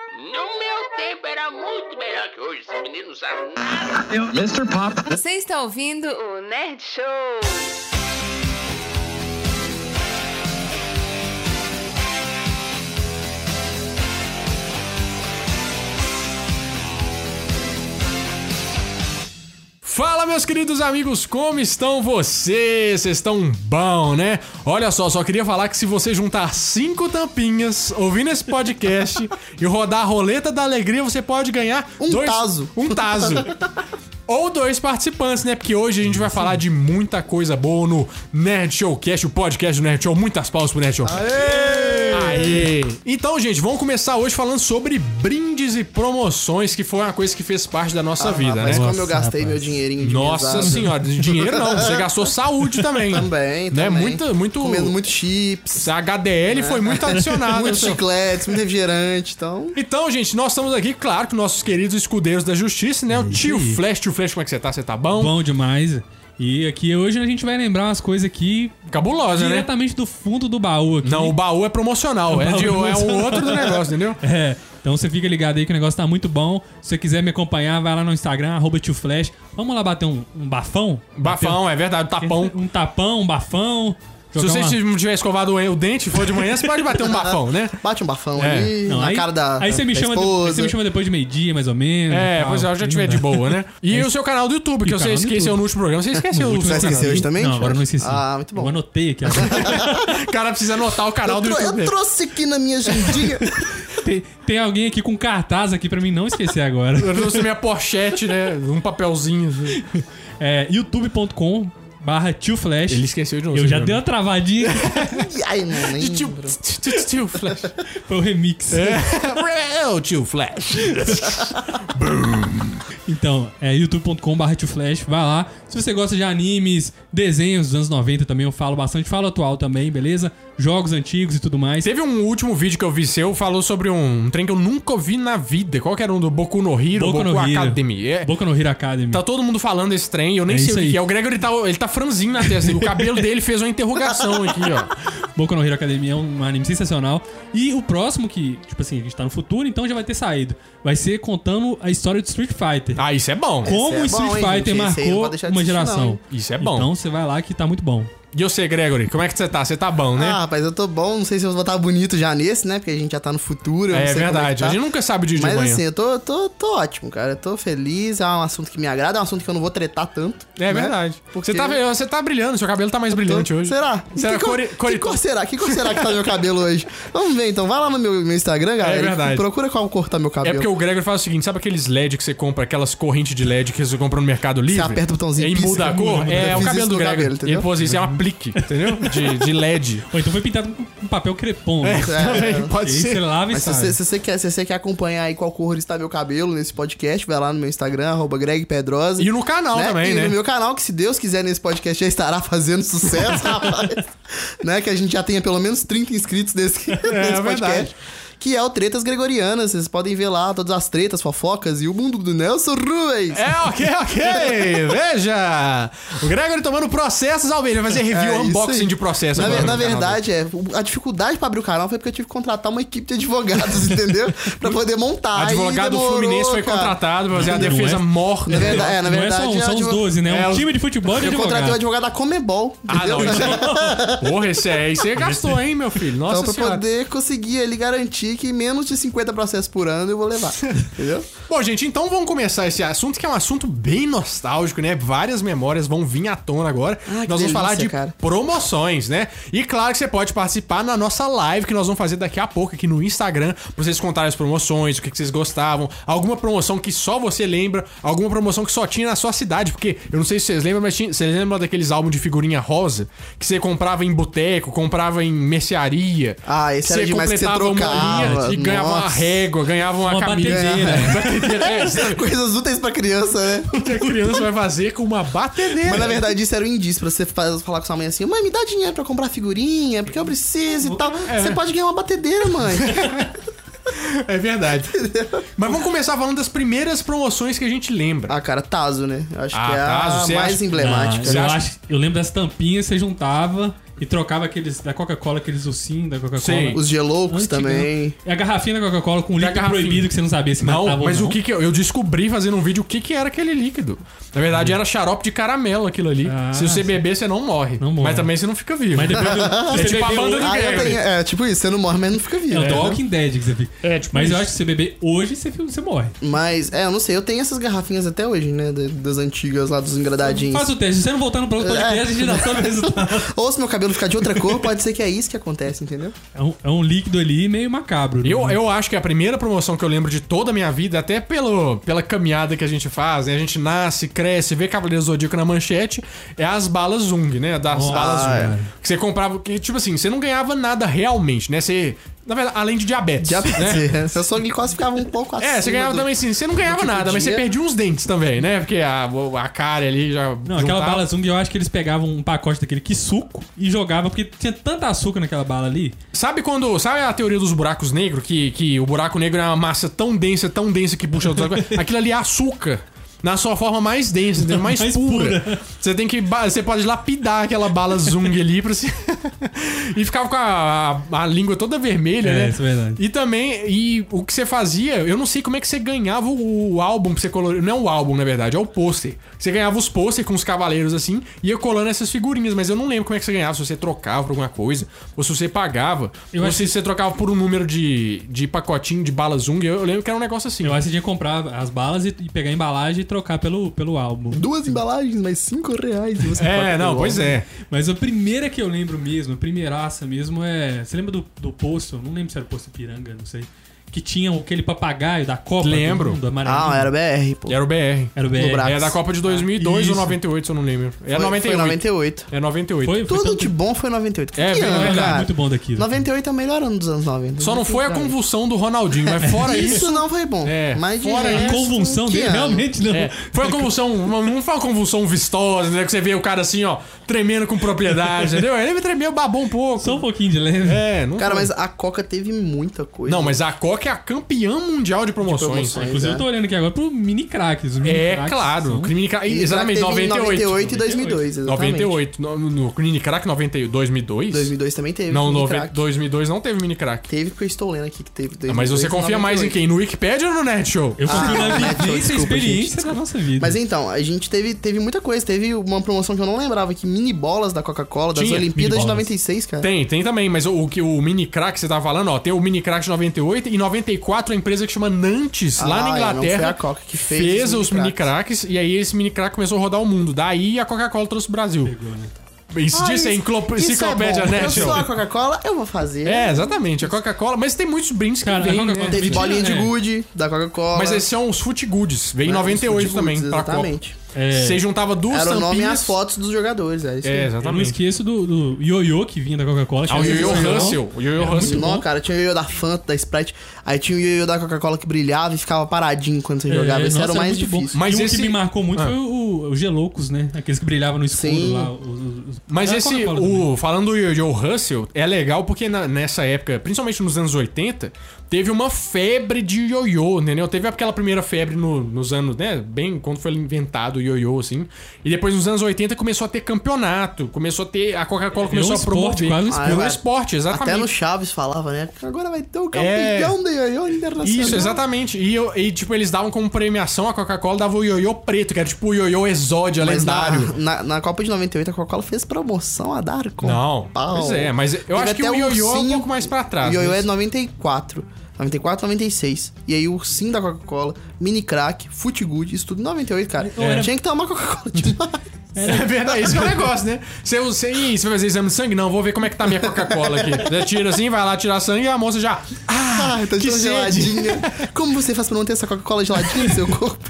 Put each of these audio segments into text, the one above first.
No meu tempo era muito melhor que hoje. Esse menino não sabe nada. Mr. Pop. Você está ouvindo o Nerd Show. Fala, meus queridos amigos, como estão vocês? Vocês estão bom, né? Olha só queria falar que se você juntar 5 tampinhas ouvindo esse podcast e rodar a roleta da alegria, você pode ganhar um tazo. Ou 2 participantes, né? Porque hoje a gente vai falar de muita coisa boa no Nerd Showcast, o podcast do Nerd Show. Muitas pausas pro Nerd Show. Aê! Então, gente, vamos começar hoje falando sobre brindes e promoções, que foi uma coisa que fez parte da nossa vida, mas né? como eu gastei meu dinheirinho de Nossa mesada. senhora, dinheiro não, você gastou saúde também. Também. Né? Muito... Comendo muito chips. A HDL foi muito adicionada. Muitos chicletes, muito refrigerante, então... Então, gente, nós estamos aqui, claro, com nossos queridos escudeiros da justiça, né? O Tio Flash, como é que você tá? Você tá bom? Bom demais. E aqui hoje a gente vai lembrar umas coisas aqui cabulosas, né? Diretamente do fundo do baú aqui. Não, o baú é promocional, é o outro do negócio, entendeu? É. Então você fica ligado aí que o negócio tá muito bom. Se você quiser me acompanhar, vai lá no Instagram, @tioflash. Vamos lá bater um bafão? Bafão, é verdade, tapão. Um tapão, um bafão. Se você não tiver escovado o dente e for de manhã, você pode bater um bafão, né? Bate um bafão ali, não, na aí, cara da Aí você me chama depois de meio-dia, mais ou menos. Pois é, eu já tiver de boa, né? E o seu canal do YouTube, que você esqueceu no último programa. Você esqueceu o Você esqueceu hoje também? Não, agora eu não esqueci. Ah, muito bom. Eu anotei aqui agora. O cara precisa anotar o canal do YouTube. Eu trouxe aqui na minha agendinha. Tem alguém aqui com cartaz aqui pra mim não esquecer agora. Eu trouxe minha pochete, né? Um papelzinho. Assim. youtube.com/tioflash. Ele esqueceu de novo. Eu já dei uma travadinha. Ai, não lembro. Tio Flash. Foi o remix. O Tio Flash. Então, youtube.com/tioflash. Vai lá. Se você gosta de animes, desenhos dos anos 90 também, eu falo bastante. Falo atual também, beleza? Jogos antigos e tudo mais. Teve um último vídeo que eu vi seu, falou sobre um trem que eu nunca vi na vida. Qual que era um do Boku no Hero? Boku no Hero. Academy. Boku no Hero Academy. Tá todo mundo falando desse trem, eu nem sei o que é. O Gregor, ele tá franzinho na testa. O cabelo dele fez uma interrogação aqui, ó. Boku no Hero Academy é um anime sensacional. E o próximo que, tipo assim, a gente tá no futuro, então já vai ter saído. Vai ser contando a história do Street Fighter. Ah, isso é bom. Como o Street Fighter marcou uma geração. Isso é bom. Então você vai lá que tá muito bom. E você, Gregory, como é que você tá? Você tá bom, né? Ah, rapaz, eu tô bom. Não sei se eu vou estar bonito já nesse, né? Porque a gente já tá no futuro. É verdade. Tá. A gente nunca sabe o dia de Mas manhã. assim, eu tô ótimo, cara. Eu tô feliz. É um assunto que me agrada. É um assunto que eu não vou tretar tanto. É né? verdade. Porque Você tá brilhando. Seu cabelo tá mais brilhante hoje. Será? Que cor será? Que cor será que tá meu cabelo hoje? Vamos ver, então. Vai lá no meu Instagram, galera. É verdade. Procura qual cor tá meu cabelo. É porque o Gregory faz o seguinte, sabe aqueles LED que você compra, aquelas correntes de LED que você compra no Mercado Livre? Você aperta o botãozinho e muda a cor? É o cabelo do Gregory. Ele pôs isso, é um aplique, entendeu? De LED. Ou então foi pintado com papel crepom. Né? Pode ser. Você lava Mas se você quer acompanhar aí qual cor está meu cabelo nesse podcast, vai lá no meu Instagram, @GregPedrosa. E no canal também, né? E no meu canal, que se Deus quiser nesse podcast já estará fazendo sucesso, rapaz. Né? Que a gente já tenha pelo menos 30 inscritos nesse podcast. Verdade. Que é o Tretas Gregorianas. Vocês podem ver lá todas as tretas, fofocas e o mundo do Nelson Ruiz. Ok. Veja! O Gregory tomando processos ao ver. Ele vai fazer review, unboxing de processo agora. Na verdade, a dificuldade pra abrir o canal foi porque eu tive que contratar uma equipe de advogados, entendeu? Pra poder montar. Advogado do Fluminense foi contratado pra fazer a defesa morta. Na verdade, não é só os 12, né? Um time de futebol de eu advogado. contratei o advogado da Comebol. Ah, não. Porra, esse aí você gastou, hein, meu filho? Nossa então, pra senhora. poder conseguir ali garantir que menos de 50 processos por ano eu vou levar. Entendeu? Bom, gente, então vamos começar esse assunto, que é um assunto bem nostálgico, né? Várias memórias vão vir à tona agora. Nós vamos falar de promoções, né? E claro que você pode participar na nossa live, que nós vamos fazer daqui a pouco aqui no Instagram, pra vocês contarem as promoções, o que vocês gostavam, alguma promoção que só você lembra, alguma promoção que só tinha na sua cidade, porque eu não sei se vocês lembram, mas vocês lembram daqueles álbuns de figurinha rosa que você comprava em boteco, comprava em mercearia. Ah, esse era demais que você trocava. E ganhava uma régua, ganhava uma camisa. Batedeira. Coisas úteis pra criança, né? O que a criança vai fazer com uma batedeira? Mas na verdade isso era um indício pra você falar com sua mãe assim: mãe, me dá dinheiro pra comprar figurinha, porque eu preciso e tal. Você pode ganhar uma batedeira, mãe. É verdade. Mas vamos começar falando das primeiras promoções que a gente lembra. Ah, cara, Tazo, né? Acho que é Tazo, a mais emblemática. Eu lembro das tampinhas, você juntava e trocava aqueles da Coca-Cola, aqueles ursinhos da Coca-Cola. Sim. Os geloucos também. E a garrafinha da Coca-Cola com um líquido proibido que você não sabia se matava ou não. Mas o que eu descobri fazendo um vídeo o que era aquele líquido. Na verdade, era xarope de caramelo aquilo ali. Se você beber, você não morre. Mas também você não fica vivo. Mas depois você tipo a banda do Gary. Tipo isso, você não morre, mas não fica vivo. É o The Walking Dead que você fica. Tipo mas isso. eu acho que se você beber hoje, você morre. Mas, eu não sei, eu tenho essas garrafinhas até hoje, né? Das antigas lá, dos engradadinhos. Faz o teste. Se você não voltar no próximo podcast, a gente dá só o resultado. Ou se meu cabelo ficar de outra cor, pode ser que é isso que acontece, entendeu? É um líquido ali meio macabro. Eu acho que a primeira promoção que eu lembro de toda a minha vida, até pela caminhada que a gente faz, né? A gente nasce, cresce, vê Cavaleiro Zodíaco na manchete, é as balas Zung, né? Das balas Zung. Que você comprava, que tipo assim, você não ganhava nada realmente, né? Você... Na verdade, além de diabetes. Né? Seu sua glicose ficava um pouco acima. Você ganhava também assim. Você não ganhava nada, mas você perdia uns dentes também, né? Porque a cara ali já. Não, aquela bala Zung, eu acho que eles pegavam um pacote daquele que suco e jogavam, porque tinha tanta açúcar naquela bala ali. Sabe a teoria dos buracos negros? Que o buraco negro é uma massa tão densa que puxa outras coisas? Aquilo ali é açúcar. Na sua forma mais densa, mais pura. Você pode lapidar aquela bala Zung ali pra você. E ficava com a língua toda vermelha, né? Isso é verdade. E também, o que você fazia, eu não sei como é que você ganhava o álbum pra você colorir. Não é o álbum, na verdade, é o pôster. Você ganhava os pôster com os cavaleiros assim, ia colando essas figurinhas, mas eu não lembro como é que você ganhava, se você trocava por alguma coisa, ou se você pagava, ou se você trocava por um número de pacotinho de bala Zung. Eu lembro que era um negócio assim. Eu acho que você tinha que comprar as balas e pegar a embalagem e trocar pelo álbum. 2 embalagens, mas R$5. Pois é. Mas a primeira que eu lembro mesmo, a primeiraça mesmo é... Você lembra do posto? Não lembro se era o posto Ipiranga, não sei. Que tinha aquele papagaio da Copa Lembro. do Mundo, amarelinho. Era o BR, pô. Era o BR. Era o BR. É da Copa de 2002 ou 98, se eu não lembro. É 98. Foi 98. É 98. Tudo de bom foi 98. Cara, muito bom daquilo. 98 é o melhor ano dos anos 90. Só não foi a convulsão do Ronaldinho, mas fora isso... Isso não foi bom. Mas fora a convulsão dele, realmente não. Foi uma convulsão... Não foi uma convulsão vistosa, né? Que você vê o cara assim, ó, tremendo com propriedade, entendeu? Ele tremeu, babou um pouco. Só um pouquinho de leve. Cara, mas a Coca teve muita coisa. Não, mas a Coca é a campeã mundial de promoções. Inclusive, eu tô olhando aqui agora pro mini cracks. Claro. O mini crack, exatamente, 98 e 2002. Exatamente. 98. No mini crack 2002? 2002 também teve. Não, 2002 não teve mini crack. Teve porque eu estou lendo aqui que teve. 2002, mas você confia mais em quem? No Wikipedia ou no Nerd Show? Eu confio na vivência e experiência da nossa vida. Mas então, a gente teve muita coisa. Teve uma promoção que eu não lembrava, que mini bolas da Coca-Cola, das Olimpíadas de 96, cara. Tem também, mas o mini crack que você tava falando, ó, tem o mini crack de 98 e 94 a empresa que chama Nantes, lá na Inglaterra, não foi a Coca que fez os mini cracks e aí esse mini crack começou a rodar o mundo. Daí a Coca-Cola trouxe o Brasil. Pegou, né? Isso disse a Enciclopédia National. Eu sou a Coca-Cola, eu vou fazer. Exatamente, a Coca-Cola. Mas tem muitos brindes que vêm, né? Teve bolinha de gude da Coca-Cola. Mas esses são os Foot Goods. Veio em 98 também, pra Copa. Você juntava duas tampinhas. Era o nome e as fotos dos jogadores. Isso exatamente. Eu não esqueço do ioiô que vinha da Coca-Cola. O ioiô Russell. O ioiô Russell. Não, cara, tinha o ioiô da Fanta, da Sprite. Aí tinha o ioiô da Coca-Cola que brilhava e ficava paradinho quando você jogava. Esse era o mais difícil. Mas esse que me marcou muito foi o Geloucos, né? Aqueles que brilhavam no escuro lá. Mas esse, falando do ioiô Russell, é legal porque nessa época, principalmente nos anos 80, teve uma febre de ioiô, entendeu? Teve aquela primeira febre nos anos, né? Bem quando foi inventado o ioiô, assim. E depois nos anos 80 começou a ter campeonato, começou a ter... A Coca-Cola começou a promover. Virou esporte, exatamente. Até no Chaves falava, né? Agora vai ter o campeão do ioiô internacional. Isso, exatamente. E tipo, eles davam como premiação, a Coca-Cola dava o ioiô preto, que era tipo o ioiô exódio, lendário. Na Copa de 98, a Coca-Cola fez promoção a dar com pau. Pois é, mas eu acho que o ioiô é um pouco mais pra trás. O ioiô é 94. 94, 96. E aí o ursinho da Coca-Cola, mini crack, Foot Good, isso tudo em 98, cara. Tinha que tomar Coca-Cola demais. É verdade, esse é o negócio, né? Você vai fazer exame de sangue? Não, vou ver como é que tá a minha Coca-Cola aqui. Você tira assim, vai lá tirar sangue e a moça já... tá que geladinha. Como você faz pra não ter essa Coca-Cola geladinha no seu corpo?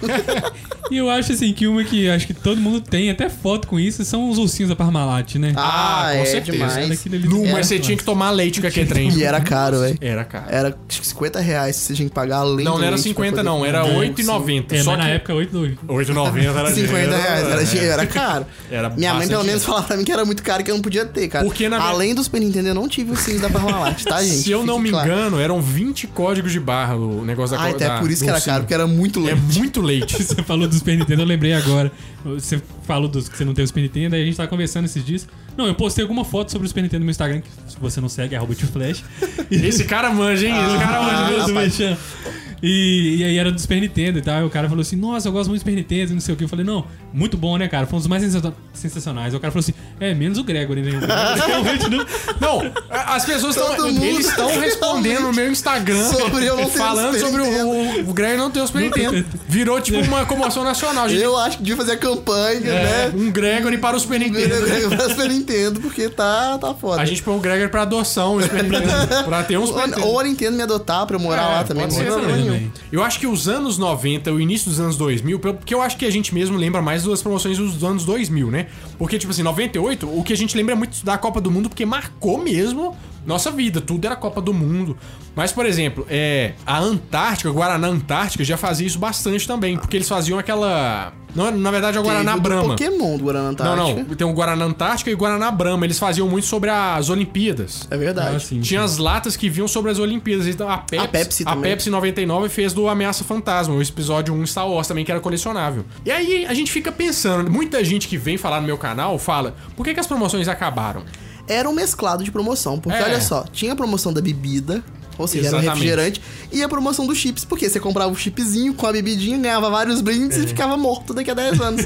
E eu acho assim que uma que acho que todo mundo tem, até foto com isso, são os ursinhos da Parmalat, né? Com certeza. Demais. Mas você tinha que tomar leite com aquele trem. E era caro, velho. Era caro. Era acho que R$50 você tinha que pagar além do não era 50 não, era R$8,90. Só que na época R$8,90. R$8,90 era R$50, era caro. Minha mãe pelo menos falava pra mim que era muito caro, que eu não podia ter, cara. Porque além do Super Nintendo, eu não tive o ursinho da Parmalat, tá, gente? Se eu não me engano, eram 20 códigos de barra o negócio da Coca-Cola. Até por isso que era caro, porque era muito leite. É muito leite. Você falou do Super Nintendo, eu lembrei agora. Você falou que você não tem o Super Nintendo, aí a gente tava conversando esses dias. Não, eu postei alguma foto sobre o Super Nintendo no meu Instagram, que se você não segue, é @flash. Esse cara manja, hein? Esse cara manja mesmo. E aí era do Super Nintendo e tal. E o cara falou assim: nossa, eu gosto muito do Super Nintendo, não sei o que. Eu falei: não, muito bom, né, cara? Foi um dos mais sensacionais. Aí o cara falou assim: menos o Gregory, né? Realmente não. Não, as pessoas estão. Eles estão respondendo no meu Instagram sobre eu não ter falando sobre o Gregory não ter o Super Nintendo. Virou tipo uma comoção nacional. Gente. Eu acho que devia fazer a campanha, né? Um Gregory para o Super Nintendo. Um Gregory para o Super Nintendo, porque tá foda. A gente põe o Gregory pra adoção, o Super Nintendo, pra ter um Super Nintendo. Ou a Nintendo me adotar pra eu morar lá também. Pode ser também. Eu acho que os anos 90, o início dos anos 2000, porque eu acho que a gente mesmo lembra mais das promoções dos anos 2000, né? Porque, tipo assim, 98, o que a gente lembra é muito da Copa do Mundo, porque marcou mesmo nossa vida, tudo era Copa do Mundo. Mas, por exemplo, a Antártica, o Guaraná Antártica já fazia isso bastante também, porque eles faziam aquela... Não, na verdade é o Guaraná Brahma. Pokémon do Guaraná Antártica. Não, tem o Guaraná Antártica e o Guaraná Brahma. Eles faziam muito sobre as Olimpíadas. É verdade. Tinha as latas que vinham sobre as Olimpíadas. Então a Pepsi 99 fez do Ameaça Fantasma, o episódio 1 Star Wars também, que era colecionável. E aí a gente fica pensando, muita gente que vem falar no meu canal fala, por que as promoções acabaram? Era um mesclado de promoção, porque olha só, tinha a promoção da bebida, ou seja, era um refrigerante, e a promoção dos chips, porque você comprava o chipzinho com a bebidinha, ganhava vários brindes e ficava morto daqui a 10 anos.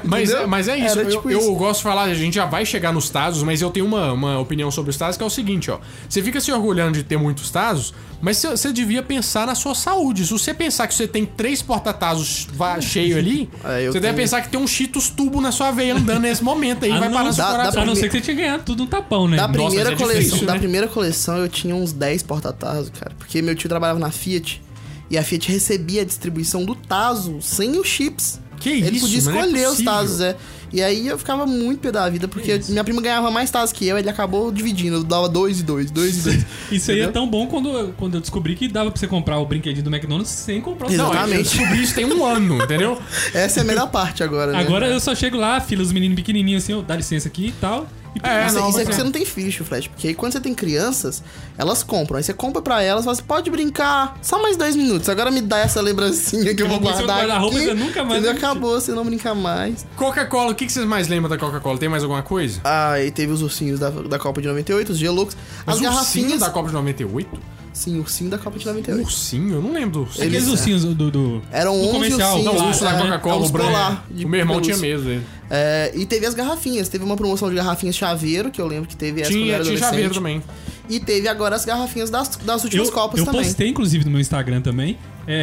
Mas é isso. Tipo eu gosto de falar, a gente já vai chegar nos Tazos, mas eu tenho uma opinião sobre os Tazos que é o seguinte, ó. Você fica se orgulhando de ter muitos Tazos, mas você devia pensar na sua saúde. Se você pensar que você tem 3 porta-tazos cheios ali, você deve pensar que tem um Cheetos tubo na sua veia andando nesse momento aí, vai parar no seu coração. A não ser que você tinha ganhado tudo um tapão, né? Da primeira coleção eu tinha uns 10 porta-tazos, cara. Porque meu tio trabalhava na Fiat e a Fiat recebia a distribuição do tazo sem os chips. Que isso? Ele podia escolher os tazos, E aí eu ficava muito pé da vida, porque minha prima ganhava mais tazos que eu, ele acabou dividindo, eu dava 2 e 2, 2 e 2. Isso aí é tão bom quando eu descobri que dava pra você comprar o brinquedinho do McDonald's sem comprar o Exatamente. Não, eu descobri isso tem um ano, entendeu? Essa é a melhor parte agora, né? Agora eu só chego lá, fila os meninos pequenininhos assim, dá licença aqui e tal. Isso é porque você não tem filho, Flash. Porque aí quando você tem crianças, elas compram. Aí você compra pra elas, você pode brincar só mais 10 minutos. Agora me dá essa lembrancinha que eu vou guardar aqui. Você nunca mais. Acabou, você não brinca mais. Coca-Cola, o que vocês mais lembram da Coca-Cola? Tem mais alguma coisa? E teve os ursinhos da Copa de 98, os Geloucos. As garrafinhas da Copa de 98? Sim, ursinho da Copa de 98. Ursinho? Eu não lembro do ursinho. Aqueles ursinhos do eram 11 comercial. ursinhos. Não, o urso da Coca-Cola, o branco. O meu irmão tinha mesmo dele. E teve as garrafinhas. Teve uma promoção de garrafinhas chaveiro, que eu lembro que teve essa quando eu era adolescente. Tinha chaveiro também. E teve agora as garrafinhas das últimas Copas também. Eu postei, inclusive, no meu Instagram também,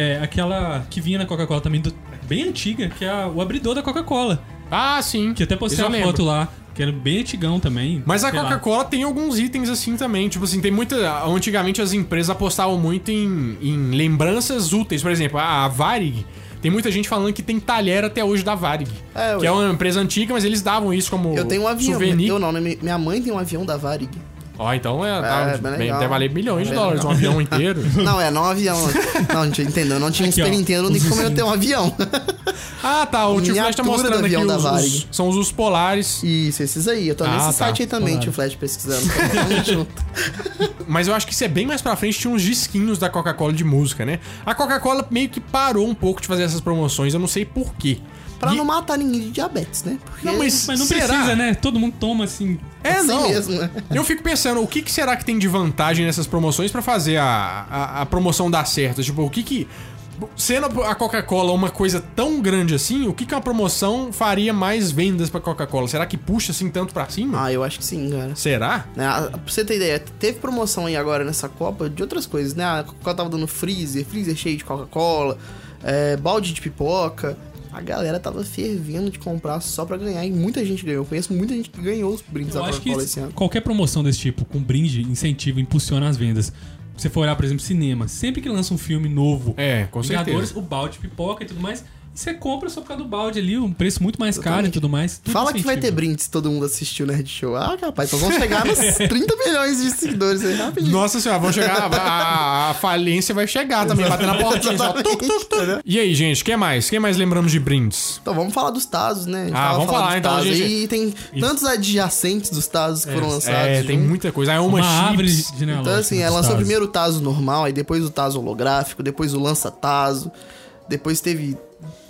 aquela que vinha na Coca-Cola também, bem antiga, que é o abridor da Coca-Cola. Ah, sim. Que até postei uma foto lá. Que era bem antigão também. Mas a Coca-Cola tem alguns itens assim também. Tipo assim, tem muita... Antigamente as empresas apostavam muito em lembranças úteis. Por exemplo, a Varig... Tem muita gente falando que tem talher até hoje da Varig. Que é uma empresa antiga, mas eles davam isso como eu tenho um avião. souvenir. Minha mãe tem um avião da Varig. Então deve valer milhões de dólares um avião inteiro. Não um avião. Não, a gente entendeu. Não tinha um Super Nintendo, nem como eu ter um avião. O tio Flash tá mostrando aqui são os ursos polares. Isso, esses aí. Eu tô nesse site aí também, tio Flash, pesquisando. Mas eu acho que isso é bem mais pra frente, tinha uns disquinhos da Coca-Cola de música, né? A Coca-Cola meio que parou um pouco de fazer essas promoções, eu não sei por quê. Pra não matar ninguém de diabetes, né? Porque... Não, mas não precisa, né? Todo mundo toma assim. Assim mesmo, né? Eu fico pensando, o que será que tem de vantagem nessas promoções pra fazer a promoção dar certo? Tipo, o que... Sendo a Coca-Cola uma coisa tão grande assim, o que uma promoção faria mais vendas pra Coca-Cola? Será que puxa assim tanto pra cima? Eu acho que sim, cara. Será? Pra você ter ideia, teve promoção aí agora nessa Copa de outras coisas, né? A Coca-Cola tava dando freezer cheio de Coca-Cola, balde de pipoca. A galera tava fervendo de comprar só pra ganhar e muita gente ganhou. Eu conheço muita gente que ganhou os brindes da Coca-Cola esse ano. Qualquer promoção desse tipo, com brinde, incentiva, impulsiona as vendas. Se você for olhar, por exemplo, cinema, sempre que lança um filme novo, com Vingadores, certeza. o balde, pipoca e tudo mais, e você compra só por causa do balde ali, um preço muito mais caro e tudo mais. Fala que vai ter brinde se todo mundo assistir o Nerd Show. Rapaz, então vamos chegar nos 30 milhões de seguidores aí rapidinho. Nossa senhora, vamos chegar. A falência vai chegar também, batendo na portinha. Só, E aí, gente, o que mais? O que mais lembramos de brindes? Então vamos falar dos Tazos, né? Vamos falar então, gente. E tem tantos adjacentes dos Tazos que foram lançados. Tem muita coisa. Uma árvore genealógica. Então, assim, lançou primeiro o Tazo normal, aí depois o Tazo holográfico, depois o lança-Tazo, depois teve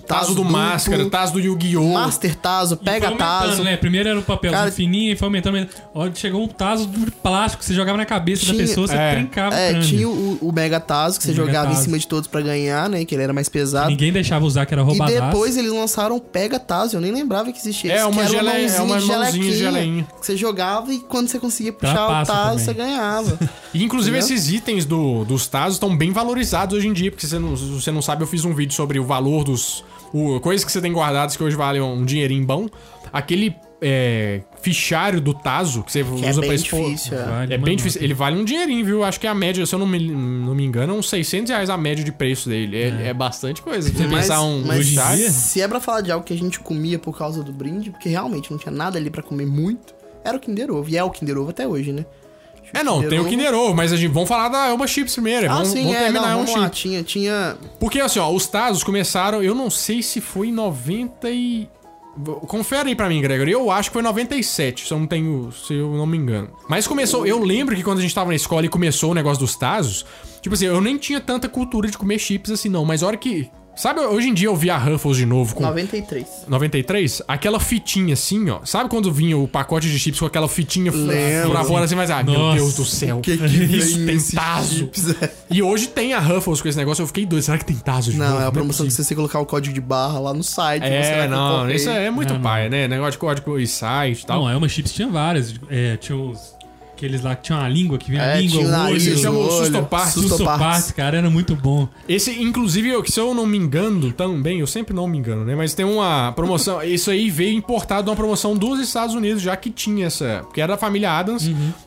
Tazo do Máscara, Tazo do Yu-Gi-Oh! Master Tazo, Pega Tazo. Né? Primeiro era o papelzinho fininho e foi aumentando. Chegou um Tazo de plástico que você jogava na cabeça da pessoa, você trincava o crânio. Tinha o Mega Tazo, que você jogava em cima de todos pra ganhar, né? Que ele era mais pesado. Ninguém deixava usar, que era roubadaço. E depois eles lançaram o Pega Tazo, eu nem lembrava que existia. É, uma mãozinha de geleinha. Que você jogava e quando você conseguia puxar o Tazo, você ganhava. E inclusive esses itens dos Tazos estão bem valorizados hoje em dia, porque se você não sabe, eu fiz um vídeo sobre o valor dos... coisas que você tem guardadas que hoje valem um dinheirinho bom. Aquele fichário do Tazo que você usa pra expor. É bem difícil. Ele vale um dinheirinho, viu? Acho que a média, se eu não me engano, é uns R$600 a média de preço dele. É bastante coisa. Você pensar mas se é pra falar de algo que a gente comia por causa do brinde, porque realmente não tinha nada ali pra comer muito, era o Kinder Ovo. E é o Kinder Ovo até hoje, né? Tem o Kinder Ovo, mas vamos falar da Elma Chips primeiro. Vamos terminar Elma Chips. Tinha... Porque assim, ó, os Tazos começaram, eu não sei se foi em 90 e... Confere aí pra mim, Gregory. Eu acho que foi 97, se eu não me engano. Mas começou... Eu lembro que quando a gente tava na escola e começou o negócio dos Tazos, tipo assim, eu nem tinha tanta cultura de comer chips assim, não. Mas a hora que... Sabe, hoje em dia eu vi a Ruffles de novo com... 93. 93? Aquela fitinha assim, ó. Sabe quando vinha o pacote de chips com aquela fitinha pra fora assim, mas... meu Deus do céu. Isso tem Tazo. E hoje tem a Ruffles com esse negócio. Eu fiquei doido. Será que tem Tazo de novo? Não, é a promoção que você colocar o código de barra lá no site. Isso é muito pai, né? Negócio de código e site e tal. Não, a Elma Chips tinha várias. Tinha os... Aqueles lá que tinham a língua, que vinha a língua, tinha o olho. Eles chamam Sustoparts, cara, era muito bom. Esse, inclusive, se eu não me engano também, eu sempre não me engano, né? Mas tem uma promoção, isso aí veio importado de uma promoção dos Estados Unidos, já que tinha essa, porque era da família Addams,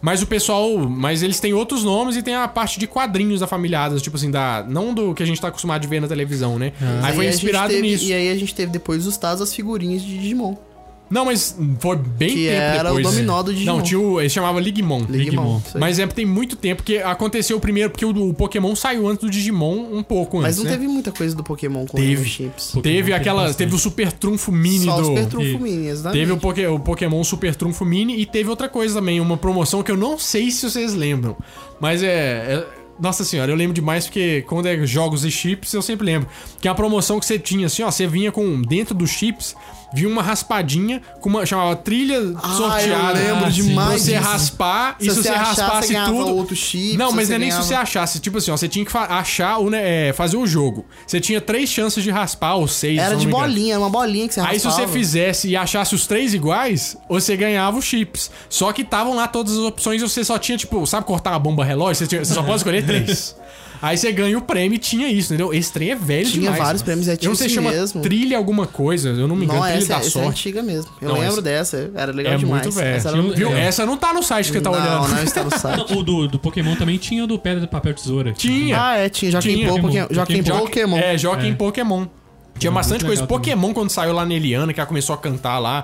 mas eles têm outros nomes e tem a parte de quadrinhos da família Addams, tipo assim, não do que a gente tá acostumado de ver na televisão, né? Aí foi inspirado nisso. E aí a gente teve depois os Tazos, as figurinhas de Digimon. Não, mas foi bem que tempo era depois. O dominó do Digimon. Não, ele chamava Ligmon. Mas tem muito tempo que aconteceu primeiro, porque o Pokémon saiu antes do Digimon um pouco antes, mas não teve muita coisa do Pokémon com os chips. Teve o Super Trunfo Mini Só o Super Trunfo Mini, exatamente. Teve o Pokémon Super Trunfo Mini e teve outra coisa também, uma promoção que eu não sei se vocês lembram, mas nossa senhora, eu lembro demais porque quando é jogos e chips, eu sempre lembro. Que é a promoção que você tinha, assim, ó, você vinha com, dentro dos chips, vinha uma raspadinha com chamava trilha sorteada. Eu lembro demais você raspar, e se você raspasse tudo... outro chip, não, mas não é nem se você achasse. Tipo assim, ó, você tinha que achar, fazer o jogo. Você tinha 3 chances de raspar, ou 6. Era de bolinha, era uma bolinha que você raspava. Aí se você fizesse e achasse os 3 iguais, você ganhava os chips. Só que estavam lá todas as opções e você só tinha, tipo, sabe cortar a bomba relógio? Você só pode escolher 3. Aí você ganha o prêmio e tinha isso, entendeu? Esse trem é velho demais. Tinha vários prêmios, eu não sei se chama mesmo. Trilha alguma coisa, eu não me engano, Trilha da Sorte. Essa é antiga mesmo. Eu lembro dessa, era legal demais. Muito velho. Essa não tá no site que você tá olhando. Não está no site. O do Pokémon também tinha o do Pedra, Papel, Tesoura. Tinha. Tinha. Joaquim Pokémon. Joaquim Pokémon. Tinha bastante coisa. Pokémon, quando saiu lá na Eliana, que ela começou a cantar lá.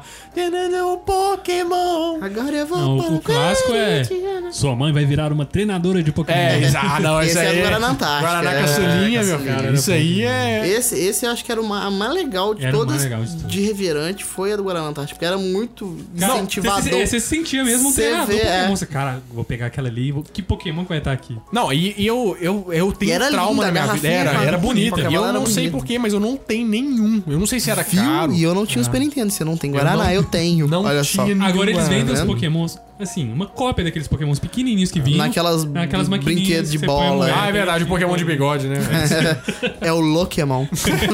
Pokémon. Agora eu vou o clássico é... Sua mãe vai virar uma treinadora de Pokémon. Esse é do Guaraná Antártica. Guaraná Caçulinha, meu cara. Isso aí é... Esse eu acho que era a mais legal de todas. De Reverante foi a do Guaraná Antártica. Porque era muito incentivador. Você sentia mesmo um treinador Pokémon. Você, cara, vou pegar aquela ali. Que Pokémon que vai estar aqui? Não, e eu tenho trauma na minha vida. Era bonita. E eu não sei porquê, mas eu não tenho nenhum. Eu não sei se era caro. E eu não tinha o Super Nintendo. Você não tem Guaraná, eu tenho. Não olha só. Agora eles vendem os Pokémons, assim, uma cópia daqueles Pokémons pequenininhos que vinham. Naquelas brinquedos de bola. É verdade, o Pokémon de bigode, né? É o Loquemon.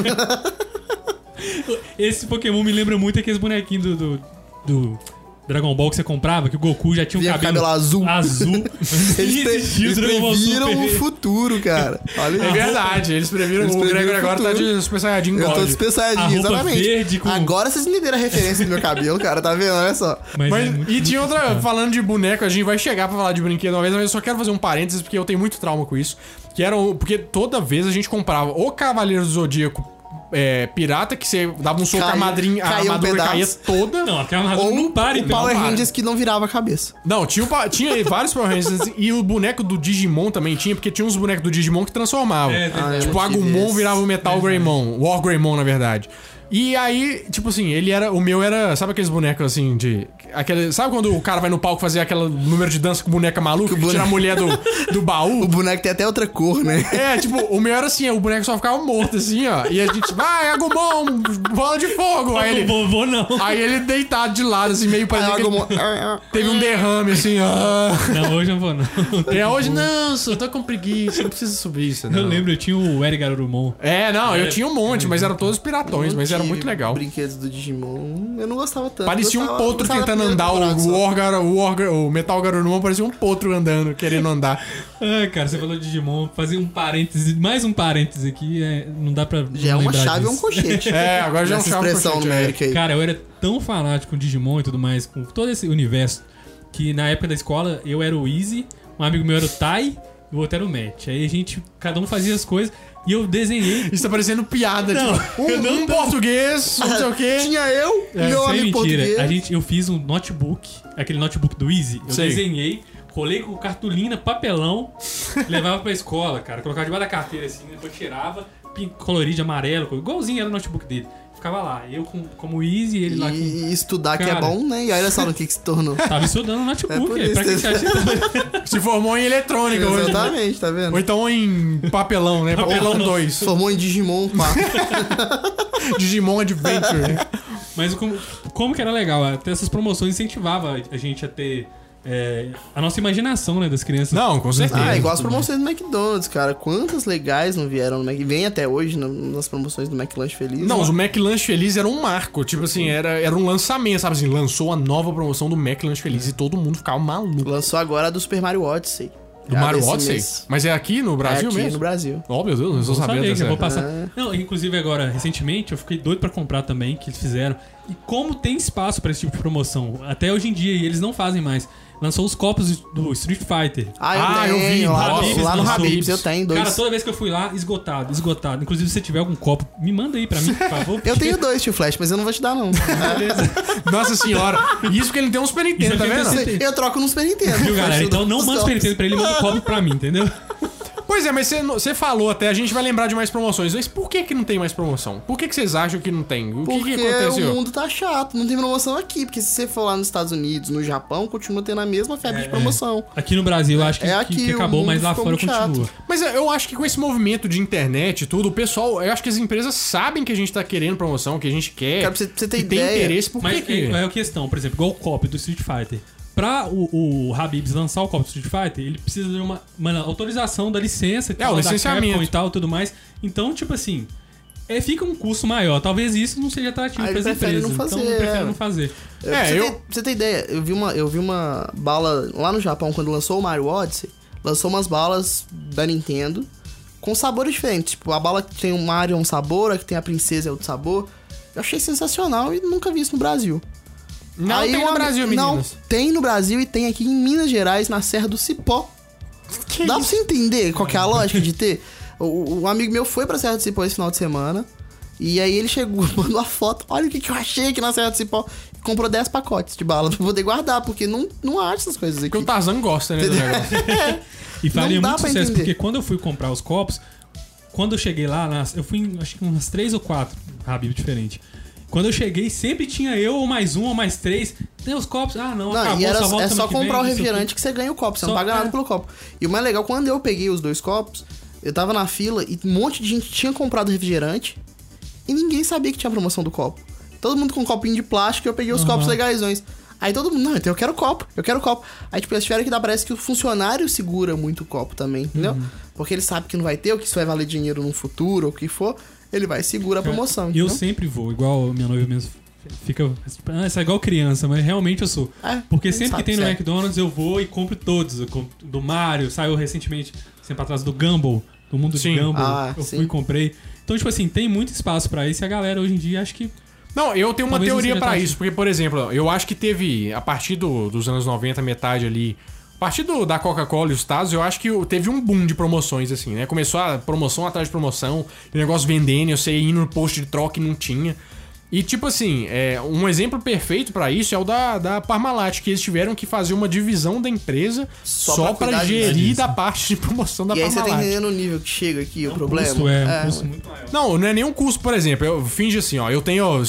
Esse Pokémon me lembra muito aqueles bonequinhos do Dragon Ball que você comprava, que o Goku já tinha um cabelo azul. Eles previram o futuro, cara. Olha é verdade, eles previram. O Gregor agora tá de Super Saiyajin God. Eu tô de Super Saiyajin, exatamente. Com... Agora vocês entenderam a referência do meu cabelo, cara, tá vendo? Olha só. E tinha outra, falando de boneco, a gente vai chegar pra falar de brinquedo uma vez, mas eu só quero fazer um parênteses, porque eu tenho muito trauma com isso. Porque toda vez a gente comprava o Cavaleiro do Zodíaco pirata, que você dava um soco, a armadura caía toda. Não, a armadura não para, então. O Power Rangers que não virava a cabeça. Não, tinha vários Power Rangers. E o boneco do Digimon também tinha, porque tinha uns bonecos do Digimon que transformavam. Tipo, o Agumon virava o Metal Greymon. War Greymon, na verdade. E aí, tipo assim, o meu era, sabe aqueles bonecos assim sabe quando o cara vai no palco fazer aquele número de dança com boneca maluca, que tira a mulher do baú? O boneco tem até outra cor, né? Tipo, o meu era assim, o boneco só ficava morto assim, ó. E a gente, vai, Agumon, bola de fogo. Aí ele, vou não. Aí ele deitado de lado, assim, meio parecendo que teve um derrame, assim, ó. Não, hoje eu não vou não. Hoje não, eu tô com preguiça, não precisa subir isso, não. Eu lembro, eu tinha o Eric Garurumon. Eu tinha um monte, mas eram todos piratões, mas era muito legal. Brinquedos do Digimon, eu não gostava tanto. Parecia um potro tentando andar, o Metal Garurumon parecia um potro andando, querendo andar. Cara, você falou de Digimon, fazer um parêntese, mais um parêntese aqui, não dá pra já é uma chave ou um colchete. Agora já é uma chave expressão numérica aí. Cara, eu era tão fanático com Digimon e tudo mais, com todo esse universo, que na época da escola eu era o Easy, um amigo meu era o Tai e o outro era o Matt. Aí cada um fazia as coisas e eu desenhei. Isso tá parecendo piada, não, tipo, um português, não sei o quê. Tinha eu e meu amigo português. Eu fiz um notebook, aquele notebook do Easy, eu desenhei, colei com cartolina, papelão, levava pra escola, cara, colocava debaixo da carteira assim, depois tirava, coloria de amarelo, igualzinho era o notebook dele. Ficava lá, eu como Easy e ele lá com... E estudar que é bom, né? E olha só no que se tornou. Tava estudando no notebook, pra que você acha? Se formou em eletrônica hoje. Exatamente, tá vendo? Ou então em papelão, né? Papelão 2. Formou em Digimon 4. Digimon Adventure, né? Mas como que era legal, até essas promoções incentivava a gente a ter... a nossa imaginação, né, das crianças. Não, com certeza. Igual as promoções do McDonald's, cara. Quantas legais não vieram no Mac? Vem até hoje nas promoções do McLanche Feliz. Não, o McLanche Feliz era um marco. Tipo assim, era um lançamento, sabe assim? Lançou a nova promoção do McLanche Feliz e todo mundo ficava maluco. Lançou agora a do Super Mario Odyssey. Do Mario Odyssey? Mas é aqui no Brasil mesmo? Aqui no Brasil. Oh, meu Deus, não estou sabendo dessa. Vou passar. Não, inclusive agora, recentemente, eu fiquei doido pra comprar também, que eles fizeram. E como tem espaço pra esse tipo de promoção, até hoje em dia, e eles não fazem mais. Lançou os copos do Street Fighter. Eu vi. Lá no Habib's eu tenho 2. Cara, toda vez que eu fui lá, esgotado. Inclusive, se você tiver algum copo, me manda aí pra mim, por favor. Eu tenho 2, tio Flash, mas eu não vou te dar, não. Beleza. Nossa senhora. Isso porque ele tem um Super Nintendo, tá vendo? Eu troco no Super Nintendo. Viu, galera? Então não manda o Super Nintendo pra ele, manda o copo pra mim, entendeu? Pois é, mas você falou até, a gente vai lembrar de mais promoções. Mas por que não tem mais promoção? Por que vocês acham que não tem? O que aconteceu? O mundo tá chato, não tem promoção aqui. Porque se você for lá nos Estados Unidos, no Japão, continua tendo a mesma febre de promoção. Aqui no Brasil, eu acho que acabou, mas lá fora continua. Mas eu acho que com esse movimento de internet e tudo, o pessoal, eu acho que as empresas sabem que a gente tá querendo promoção, que a gente quer. Cara, pra você ter ideia. Tem interesse, por mas que é a questão, por exemplo, igual o copy do Street Fighter. Pra o Habib's lançar o copo do Street Fighter, ele precisa de uma autorização da licença, o licenciamento e tal, tudo mais. Então, tipo assim, fica um custo maior. Talvez isso não seja atrativo para as empresas. Não fazer, então, prefere não fazer. Pra você ter ideia, eu vi uma bala lá no Japão, quando lançou o Mario Odyssey, lançou umas balas da Nintendo com sabores diferentes. Tipo, a bala que tem o Mario é um sabor, a que tem a princesa é outro sabor. Eu achei sensacional e nunca vi isso no Brasil. Não tem no Brasil, meninas. Não, tem no Brasil e tem aqui em Minas Gerais, na Serra do Cipó. Dá pra você entender qual que é a lógica de ter? Um amigo meu foi pra Serra do Cipó esse final de semana. E aí ele chegou, mandou a foto. Olha o que eu achei aqui na Serra do Cipó. Comprou 10 pacotes de bala pra poder guardar, porque não acha essas coisas aqui. Porque o Tarzan gosta, né, do negócio. E faria muito sucesso, porque quando eu fui comprar os copos, quando eu cheguei lá, eu fui em acho que umas 3 ou 4 Habib diferentes. Quando eu cheguei, sempre tinha eu ou mais um ou mais 3. Tem os copos. Não, acabou, e só comprar o refrigerante que você ganha o copo. Você não paga nada pelo copo. E o mais legal, quando eu peguei os 2 copos, eu tava na fila e um monte de gente tinha comprado refrigerante e ninguém sabia que tinha promoção do copo. Todo mundo com um copinho de plástico e eu peguei os copos legaisões. Aí todo mundo, então eu quero copo. Aí tipo, eles tiveram que dar, parece que o funcionário segura muito o copo também, entendeu? Porque ele sabe que não vai ter, ou que isso vai valer dinheiro no futuro, ou o que for. Ele vai segurar a promoção. Eu sempre vou, igual minha noiva mesmo fica... Essa é igual criança, mas realmente eu sou. Porque sempre que tem no McDonald's eu vou e compro todos. Eu compro do Mario, saiu recentemente, sempre atrás do Gumball, do mundo de Gumball. Eu fui e comprei. Então, tipo assim, tem muito espaço pra isso e a galera hoje em dia acho que... Não, eu tenho uma teoria pra isso, porque, por exemplo, eu acho que teve, a partir dos anos 90, metade ali... A partir da Coca-Cola e os Estados, eu acho que teve um boom de promoções, assim, né? Começou a promoção atrás de promoção, o negócio vendendo, eu sei, indo no posto de troca e não tinha. E tipo assim, um exemplo perfeito pra isso é o da Parmalat, que eles tiveram que fazer uma divisão da empresa só pra gerir da parte de promoção da Parmalat. E aí você tá entendendo o nível que chega aqui, o problema? Custo, um custo muito maior. Não é nenhum custo, por exemplo, eu finge assim, ó, eu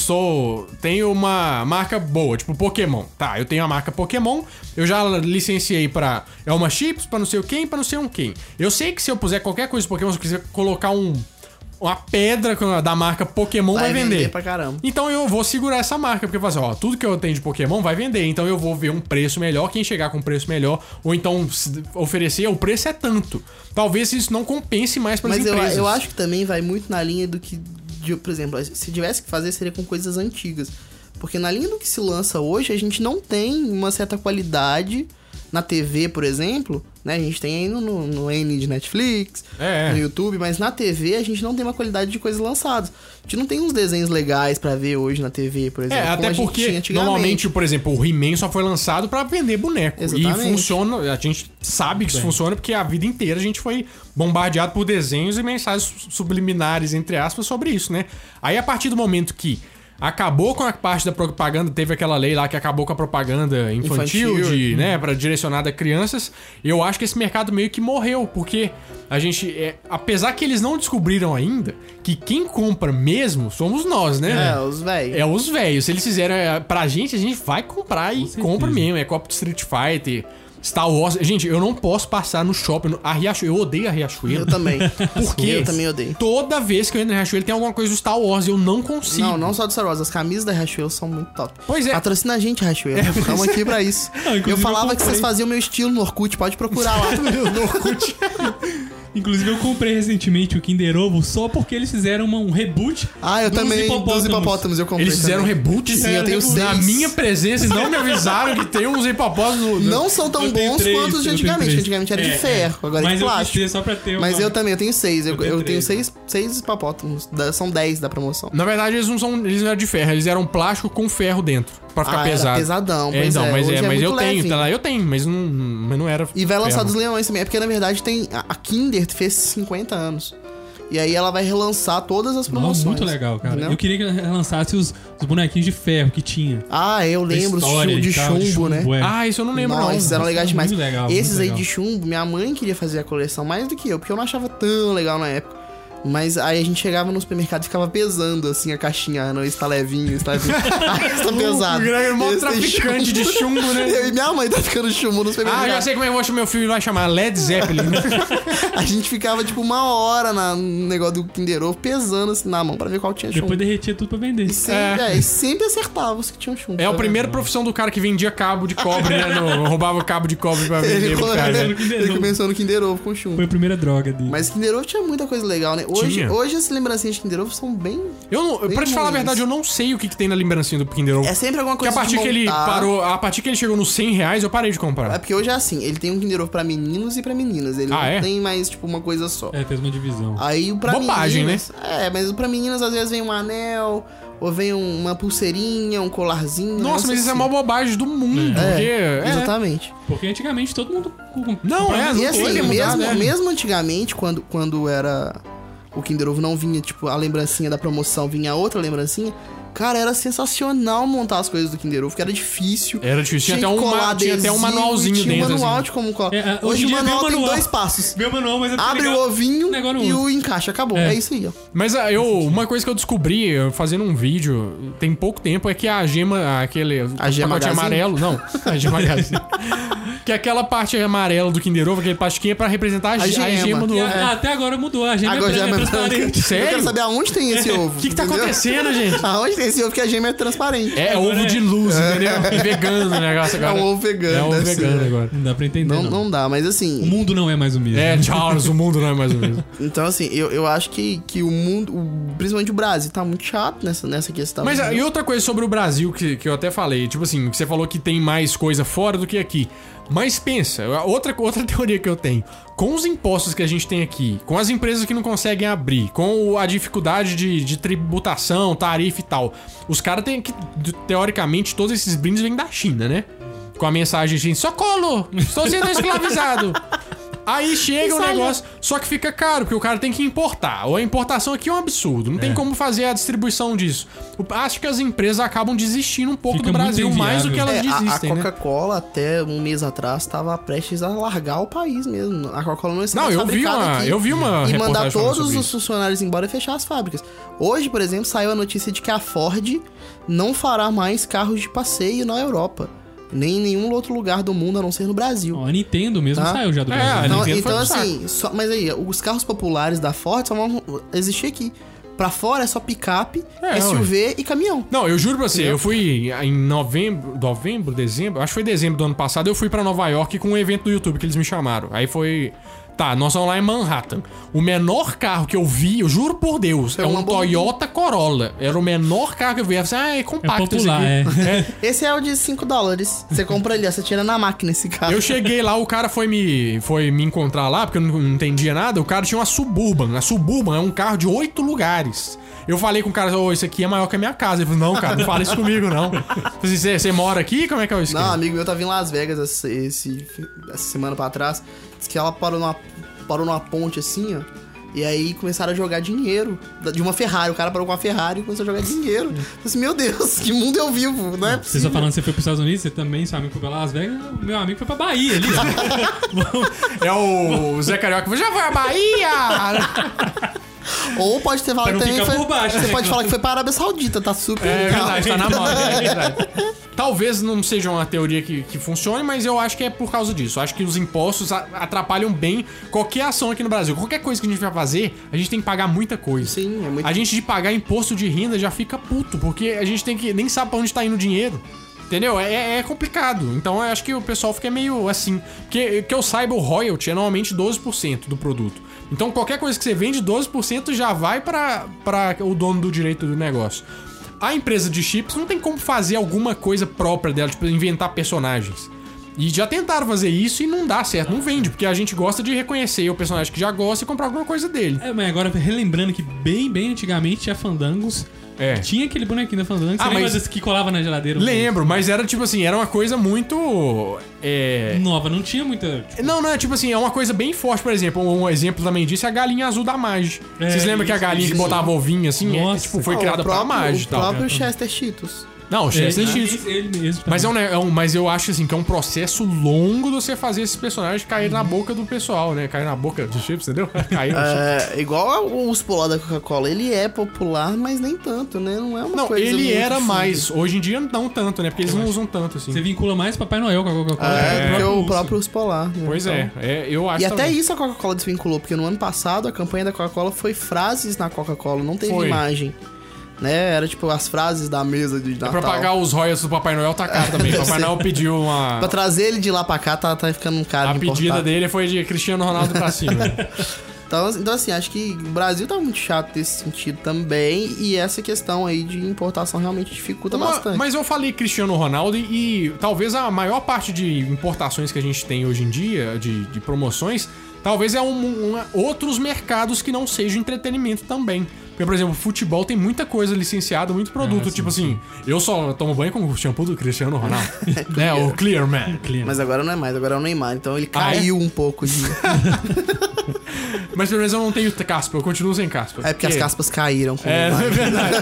tenho uma marca boa, tipo Pokémon. Tá, eu tenho a marca Pokémon, eu já licenciei pra Elma Chips, pra não sei o quem, pra não sei quem. Eu sei que se eu puser qualquer coisa de Pokémon, se eu quiser colocar uma pedra da marca Pokémon vai vender pra caramba. Então eu vou segurar essa marca, porque eu falo assim, ó, tudo que eu tenho de Pokémon vai vender, então eu vou ver um preço melhor, quem chegar com um preço melhor, ou então oferecer, o preço é tanto. Talvez isso não compense mais para as empresas. Mas eu acho que também vai muito na linha do que, por exemplo, se tivesse que fazer seria com coisas antigas. Porque na linha do que se lança hoje, a gente não tem uma certa qualidade na TV, por exemplo, né? A gente tem aí no N de Netflix, no YouTube, mas na TV a gente não tem uma qualidade de coisas lançadas. A gente não tem uns desenhos legais pra ver hoje na TV, por exemplo. Até porque normalmente, por exemplo, o He-Man só foi lançado pra vender boneco. Exatamente. E funciona, a gente sabe que isso funciona porque a vida inteira a gente foi bombardeado por desenhos e mensagens subliminares, entre aspas, sobre isso, né? Aí a partir do momento que acabou com a parte da propaganda, teve aquela lei lá que acabou com a propaganda infantil. Né, pra direcionada a crianças. Eu acho que esse mercado meio que morreu, porque a gente, apesar que eles não descobriram ainda que quem compra mesmo somos nós, né? Os velhos. Os velhos. Se eles fizeram pra gente, a gente vai comprar e compra mesmo. É copo de Street Fighter, Star Wars. Gente, eu não posso passar no shopping. Eu odeio a Riachuelo. Eu também. Porque eu também odeio. Toda vez que eu entro na Riachuelo tem alguma coisa do Star Wars e eu não consigo. Não só do Star Wars. As camisas da Riachuelo são muito top. Pois é. Patrocina a gente, Riachuelo. Estamos aqui pra isso. Eu falava que vocês faziam o meu estilo no Orkut. Pode procurar lá no Orkut. Inclusive, eu comprei recentemente o Kinder Ovo só porque eles fizeram um reboot. Eu também. Dos hipopótamos eu comprei. Eles fizeram um reboot? Sim, eu tenho 6. Na minha presença e não me avisaram que tem uns hipopótamos. Não são tão bons quanto os de antigamente. Antigamente era de ferro, agora é de plástico. Mas só pra ter Mas eu também, eu tenho 6. Eu tenho 6 hipopótamos. São 10 da promoção. Na verdade, eles não eram de ferro, eles eram plástico com ferro dentro. Pra ficar pesado. Era pesadão, pois mas eu tenho, tá lá, eu tenho, mas não era. E vai lançar dos Leões também, é porque na verdade tem. A Kinder fez 50 anos. E aí ela vai relançar todas as promoções. Muito legal, cara. Entendeu? Eu queria que ela relançasse os bonequinhos de ferro que tinha. Eu lembro, de chumbo, né? Isso eu não lembro, não. Esses eram legais demais. Legal, esses aí de chumbo, minha mãe queria fazer a coleção mais do que eu, porque eu não achava tão legal na época. Mas aí a gente chegava no supermercado e ficava pesando, assim, a caixinha. Não, está levinho. Está pesado. O maior traficante de chumbo, né? Eu e minha mãe tá ficando chumbo no supermercado. Já sei como eu vou chamar meu filho, vai chamar Led Zeppelin. A gente ficava, tipo, 1 hora no negócio do Kinder Ovo, pesando, assim, na mão, pra ver qual tinha chumbo. Depois derretia tudo pra vender. E sempre acertava os que tinham chumbo. É a primeira profissão do cara que vendia cabo de cobre, né? Roubava cabo de cobre pra vender pro cara. Ele começou no Kinder Ovo com chumbo. Foi a primeira droga dele. Mas Kinder Ovo tinha muita coisa legal, né? Hoje as lembrancinhas de Kinder Ovo são bem... Pra te falar a verdade, eu não sei o que tem na lembrancinha do Kinder Ovo. É sempre alguma coisa que a partir que ele chegou nos R$100, eu parei de comprar. É porque hoje é assim, ele tem um Kinder Ovo pra meninos e pra meninas. Ele não tem mais, tipo, uma coisa só. Fez uma divisão. Aí pra bobagem, meninas, né? Mas pra meninas às vezes vem um anel... Ou vem uma pulseirinha, um colarzinho. Nossa, mas isso é a maior bobagem do mundo. Exatamente. Porque antigamente todo mundo... E assim, mesmo antigamente, quando era... O Kinder Ovo não vinha, tipo, a lembrancinha da promoção, vinha outra lembrancinha. Cara, era sensacional montar as coisas do Kinder Ovo, que era difícil. Tinha até um manualzinho dentro. Tinha um manual assim. de como colar. Hoje o manual tem 2 passos. Meu manual, mas abre o ovinho e o encaixa, acabou. É isso aí, ó. Mas uma coisa que eu descobri fazendo um vídeo tem pouco tempo é que a gema, pacote amarelo. Não, a gema Magazine. Que é aquela parte amarela do Kinder Ovo, aquele plastiquinho é pra representar a gema do ovo. Até agora mudou, a gema agora é transparente. Sério? Eu quero saber aonde tem esse ovo. O que tá acontecendo, gente? Aonde tem esse ovo que a gema é transparente? É ovo de luz, entendeu? E vegano o negócio agora. É um ovo vegano. É um ovo vegano agora. Não dá pra entender, não dá, mas assim... O mundo não é mais o mesmo. Charles, o mundo não é mais o mesmo. Então assim, eu acho que o mundo, principalmente o Brasil, tá muito chato nessa questão. Mas e outra coisa sobre o Brasil que eu até falei, tipo assim, que você falou que tem mais coisa fora do que aqui. Mas pensa, outra teoria que eu tenho, com os impostos que a gente tem aqui, com as empresas que não conseguem abrir, com a dificuldade de tributação, tarifa e tal, os caras têm que, teoricamente, todos esses brindes vêm da China, né? Com a mensagem de socorro, estou sendo escravizado. Aí chega o negócio, só que fica caro, porque o cara tem que importar. Ou a importação aqui é um absurdo, não tem como fazer a distribuição disso. Acho que as empresas acabam desistindo um pouco do Brasil, mais do que elas desistem, a Coca-Cola, até um mês atrás, estava prestes a largar o país mesmo. A Coca-Cola não estava eu vi uma e reportagem mandar todos os isso. funcionários embora e fechar as fábricas. Hoje, por exemplo, saiu a notícia de que a Ford não fará mais carros de passeio na Europa. Nem em nenhum outro lugar do mundo, a não ser no Brasil. A Nintendo mesmo saiu já do Brasil. Então assim, mas aí, os carros populares da Ford só vão existir aqui. Pra fora é só picape, SUV e caminhão. Não, eu juro pra você, eu fui em novembro, dezembro, acho que foi dezembro do ano passado, eu fui pra Nova York com um evento do YouTube que eles me chamaram. Aí foi... Tá, nós vamos lá em Manhattan. O menor carro que eu vi, eu juro por Deus, é um Toyota Corolla. Era o menor carro que eu vi. Eu falei, é compacto popular, esse aqui. Esse é o de $5. Você compra ali, você tira na máquina esse carro. Eu cheguei lá, o cara foi me encontrar lá, porque eu não entendia nada. O cara tinha uma Suburban. A Suburban é um carro de 8 lugares. Eu falei com o cara, isso aqui é maior que a minha casa. Ele falou, não, cara, não fala isso comigo, não. Você mora aqui? Como é que é o esquema? Não, amigo meu tava em Las Vegas essa semana pra trás. Diz que ela parou numa ponte assim, ó. E aí começaram a jogar dinheiro de uma Ferrari. O cara parou com a Ferrari e começou a jogar dinheiro. Eu disse, meu Deus, que mundo eu vivo, não é possível. Você está falando que você foi pros Estados Unidos, você também, seu amigo foi pra Las Vegas, meu amigo foi pra Bahia ali. É o Zé Carioca, você já foi à Bahia? Ou pode ter falado também. Você pode falar que foi pra Arábia Saudita, tá super legal. Verdade, tá na moda, é verdade. Talvez não seja uma teoria que funcione, mas eu acho que é por causa disso. Eu acho que os impostos atrapalham bem qualquer ação aqui no Brasil. Qualquer coisa que a gente vai fazer, a gente tem que pagar muita coisa. Sim, é muito... A gente de pagar imposto de renda já fica puto, porque a gente nem sabe pra onde tá indo o dinheiro. Entendeu? É complicado. Então eu acho que o pessoal fica meio assim. Porque que eu saiba, o royalty é normalmente 12% do produto. Então qualquer coisa que você vende, 12% já vai pra o dono do direito do negócio. A empresa de chips não tem como fazer alguma coisa própria dela, tipo, inventar personagens. E já tentaram fazer isso e não dá certo, não vende, porque a gente gosta de reconhecer o personagem que já gosta e comprar alguma coisa dele. Mas agora, relembrando que bem antigamente tinha Fandangos. Tinha aquele bonequinho da Fandangos. Você lembra desse que colava na geladeira? Lembro, mas era tipo assim, era uma coisa muito... nova, não tinha muita... Tipo... Não, é tipo assim, é uma coisa bem forte, por exemplo. Um exemplo também disso é a galinha azul da Mage. Vocês lembram que a galinha que botava ovinho assim, tipo, foi criada pra Mage e tal? O próprio Chester Cheetos. Não, o Chester Cheetos. Ele mesmo. Mas eu acho assim que é um processo longo de você fazer esses personagens caírem na boca do pessoal, né? Cair na boca dos chips, entendeu? Cair igual os polar da Coca-Cola. Ele é popular, mas nem tanto, né? Não é uma coisa ele muito era difícil. Mais. Hoje em dia não tanto, né? Porque eles não usam tanto, assim. Você vincula mais Papai Noel com a Coca-Cola. Porque o próprio Urso Polar. Né? Pois então. Eu acho. E até isso a Coca-Cola desvinculou, porque no ano passado a campanha da Coca-Cola foi frases na Coca-Cola, não teve imagem. Né? Era tipo as frases da mesa de Natal. Pra pagar os royalties do Papai Noel tá caro também. O Papai Noel pediu uma... Pra trazer ele de lá pra cá tá ficando um caro. A pedida dele foi de Cristiano Ronaldo pra cima. Então assim, acho que o Brasil tá muito chato nesse sentido também. E essa questão aí de importação realmente dificulta bastante. Mas eu falei Cristiano Ronaldo e talvez a maior parte de importações que a gente tem hoje em dia, de promoções, talvez é outros mercados que não sejam entretenimento também. Porque, por exemplo, futebol tem muita coisa licenciada, muito produto. Sim, tipo assim, eu só tomo banho com o shampoo do Cristiano Ronaldo. Né? O Clear Man. Mas agora não é mais, agora é o Neymar. Então ele caiu um pouco de... Mas pelo menos eu não tenho caspa, eu continuo sem caspa. É porque as caspas caíram com o Neymar. É verdade.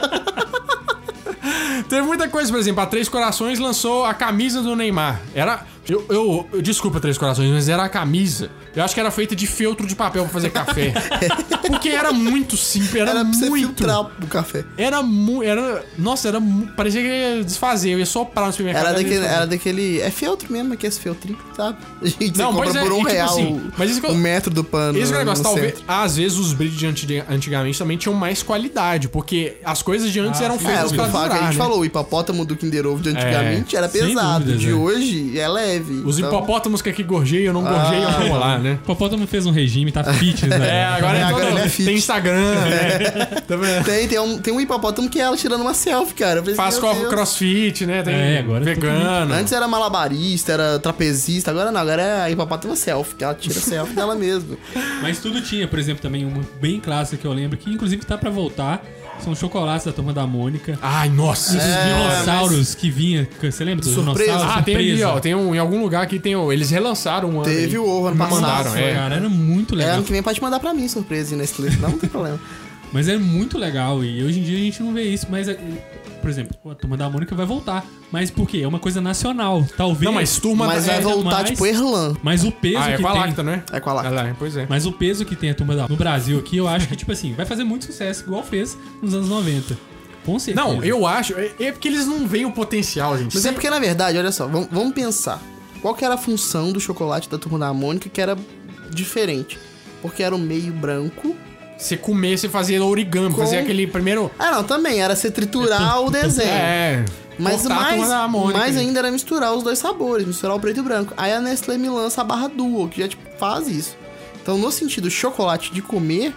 Teve muita coisa, por exemplo, a Três Corações lançou a camisa do Neymar. Era... Desculpa, Três Corações, mas era a camisa. Eu acho que era feita de feltro de papel pra fazer café. Porque era muito simples, era pra muito... você filtrar o café. Parecia que ia desfazer, eu ia soprar no supermercado. Era daquele... É feltro mesmo, aquele feltrinho, sabe? A gente não, compra por R$1 assim, o metro do pano. Esse negócio, talvez... Às vezes os brindes de antigamente também tinham mais qualidade, porque as coisas de antes eram feitas pra durar, que a gente né? falou, o hipopótamo do Kinder Ovo de antigamente era pesado. Dúvidas, de hoje é leve. Os hipopótamos que aqui gorjeiam, não gorjeiam, vamos lá, né? O hipopótamo fez um regime, tá fitness, né? Agora ele é fit. Tem Instagram, né? Tem um hipopótamo que é ela tirando uma selfie, cara. Faz crossfit, né? Tem agora vegano. Antes era malabarista, era trapezista, agora não, agora é a hipopótamo selfie, que ela tira selfie dela mesma. Mas tudo tinha, por exemplo, também uma bem clássica que eu lembro, que inclusive tá pra voltar. São chocolates da Turma da Mônica. Ai, nossa. Os dinossauros que vinha. Você lembra dos surpresa. dinossauros? Tem ali, ó. Tem em algum lugar que tem. Eles relançaram um ano. Teve o ovo ano passado. Mandaram, Cara, era muito legal. Ano que vem pode mandar pra mim, surpresa, Nestlé. Não tem problema. Mas é muito legal e hoje em dia a gente não vê isso, mas, por exemplo, a Turma da Mônica vai voltar. Mas por quê? É uma coisa nacional, talvez. Não, mas vai voltar tipo Erlan. Mas o peso é que com a tem... Lacta, né? É com a Lacta. Pois é. Mas o peso que tem a Turma da no Brasil aqui, eu acho que, tipo assim, vai fazer muito sucesso, igual fez nos anos 90. Com certeza. Não, eu acho... É porque eles não veem o potencial, gente. Mas é porque, na verdade, olha só, vamos pensar. Qual que era a função do chocolate da Turma da Mônica que era diferente? Porque era o meio branco... Você comer, você fazia origami, fazia aquele primeiro... Não, também. Era você triturar o desenho. Mas mais ainda era misturar os dois sabores, misturar o preto e o branco. Aí a Nestlé me lança a barra Duo, que já tipo, faz isso. Então, no sentido chocolate de comer,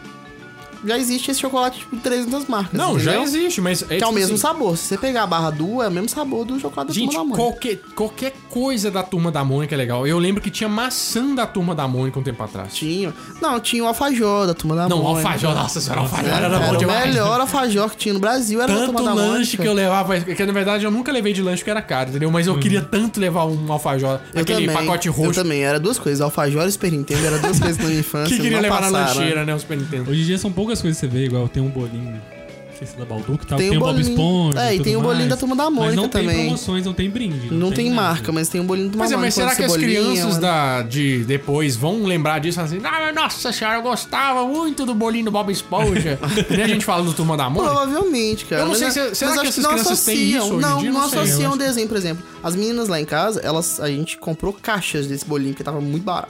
já existe esse chocolate tipo 300 marcas. Não, entendeu? já existe, mas... Que é o mesmo sabor. Se você pegar a barra Duo, é o mesmo sabor do chocolate da Turma da Mônica. Gente, qualquer coisa da Turma da Mônica é legal. Eu lembro que tinha maçã da Turma da Mônica um tempo atrás. Tinha o alfajor da Turma da Mônica. Não, o alfajor, nossa senhora, o alfajor era bom demais. O melhor alfajor que tinha no Brasil era da Turma da Mônica. Tanto lanche que eu levava, que na verdade eu nunca levei de lanche porque era caro, entendeu? Mas eu queria tanto levar um alfajor, aquele pacote roxo. Eu também, era duas coisas, alfajor e Super Nintendo, era duas coisas na minha infância. Que queria levar na lancheira, né, o Super Nintendo. Hoje em dia são poucas coisas que você vê, igual tem um bolinho, não sei se é da Balduco e tal, tem o Bob Esponja e tem o bolinho da Turma da Mônica não também. Não tem promoções, não tem brinde. Não tem marca, mas tem o bolinho da Turma da Mônica. Mas será que as crianças de depois vão lembrar disso assim? Nossa senhora, eu gostava muito do bolinho do Bob Esponja. Nem a gente fala do Turma da Mônica. Provavelmente, cara. Eu não sei se será que essas crianças têm isso hoje em dia? Não associam o desenho, por exemplo. As meninas lá em casa, a gente comprou caixas desse bolinho, porque tava muito barato.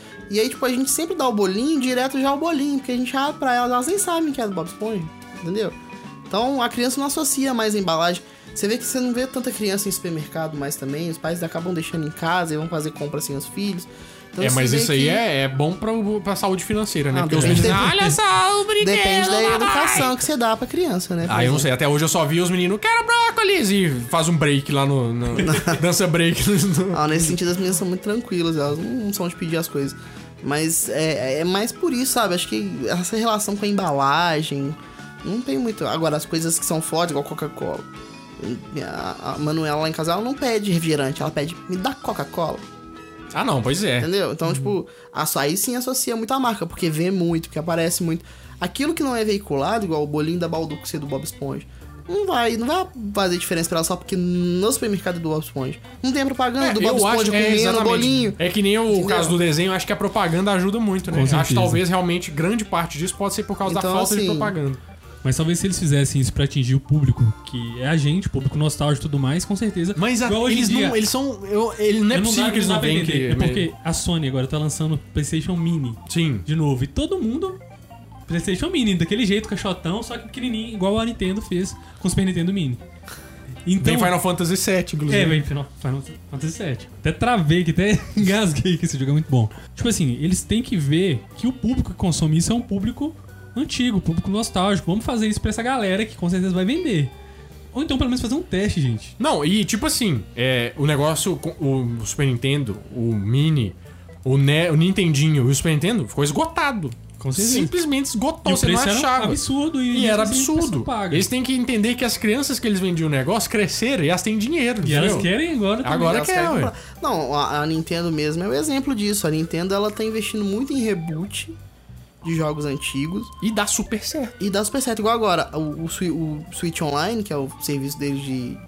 E aí, tipo, a gente sempre dá o bolinho direto já ao bolinho, porque a gente abre pra elas nem sabem que é do Bob Esponja, entendeu? Então, a criança não associa mais a embalagem. Você vê que você não vê tanta criança em supermercado mais também, os pais acabam deixando em casa e vão fazer compra sem os filhos. Então, mas isso aí é bom pra saúde financeira, né? Não, porque os meninos dizem, olha só, o brinquedo. Depende da educação que você dá pra criança, né? Eu não sei, até hoje eu só vi os meninos, quero brócolis, e faz um break lá no dança break. Nesse sentido, as meninas são muito tranquilas, elas não são de pedir as coisas. Mas é mais por isso, sabe? Acho que essa relação com a embalagem não tem muito. Agora, as coisas que são fortes, igual Coca-Cola. A Manuela lá em casa, ela não pede refrigerante, ela pede, me dá Coca-Cola. Não, pois é. Entendeu? Então, tipo, aí sim associa muito a marca, porque vê muito, porque aparece muito. Aquilo que não é veiculado, igual o bolinho da Balduco ser do Bob Esponja, não vai fazer diferença pra ela só porque no supermercado do Bob Esponja não tem a propaganda do Bob Esponja comendo o bolinho. É que nem o caso do desenho, acho que a propaganda ajuda muito, né? Acho que talvez realmente grande parte disso pode ser por causa da falta de propaganda. Mas talvez se eles fizessem isso pra atingir o público, que é a gente, o público nostálgico e tudo mais, com certeza. Mas eles são... não é possível que eles não venham que... É porque a Sony agora tá lançando PlayStation Mini. Sim. De novo. E todo mundo... PlayStation Mini, daquele jeito, caixotão, só que pequenininho, igual a Nintendo fez com o Super Nintendo Mini. Então, vem Final Fantasy VII, inclusive. Vem Final Fantasy VII. Até travei aqui, até engasguei que esse jogo é muito bom. Tipo assim, eles têm que ver que o público que consome isso é um público antigo, público nostálgico. Vamos fazer isso pra essa galera que com certeza vai vender. Ou então pelo menos fazer um teste, gente. Não, e tipo assim, o negócio, o Super Nintendo, o Mini, o Nintendinho e o Super Nintendo ficou esgotado. Com certeza. Simplesmente esgotou, você não achava. Era absurdo. E era absurdo. Eles têm que entender que as crianças que eles vendiam o negócio cresceram e elas têm dinheiro. E elas querem agora também. Agora querem. Não, a Nintendo mesmo é o exemplo disso. A Nintendo, ela tá investindo muito em reboot de jogos antigos. E dá super certo. Igual agora, o Switch Online, que é o serviço deles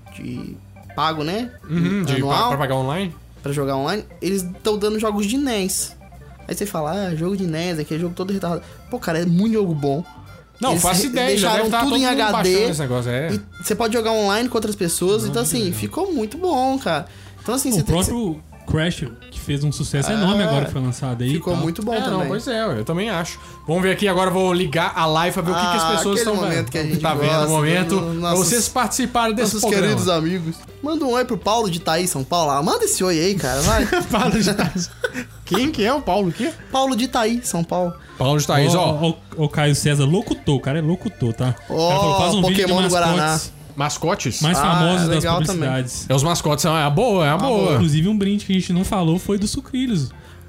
de pago, né? Anual, pra pagar online. Pra jogar online. Eles estão dando jogos de NES. Aí você fala, jogo de NES, aquele jogo todo retardado. Pô, cara, é muito jogo bom. Não, faço ideia, já deve tudo em HD. Esse negócio, E você pode jogar online com outras pessoas. Então, assim, ficou muito bom, cara. Então, assim, o próprio Crash, que fez um sucesso enorme agora que foi lançado aí. Ficou muito bom também. Não, pois eu também acho. Vamos ver aqui agora, vou ligar a live pra ver o que as pessoas estão vendo. Que a gente tá vendo no momento. Pra vocês participarem desse programa. Nossos queridos amigos. Manda um oi pro Paulo de Itaí, São Paulo. Manda esse oi aí, cara, vai. Paulo de Itaí. Quem que é o Paulo? O quê? Paulo de Itaí, São Paulo. Paulo de Itaí, ó. O Caio César, locutor. O cara é locutor, tá? O cara falou, faz um vídeo de mascotes. Mascotes? Mais famosos das publicidades. Os mascotes são a boa. Inclusive, um brinde que a gente não falou foi do Sucrilhos.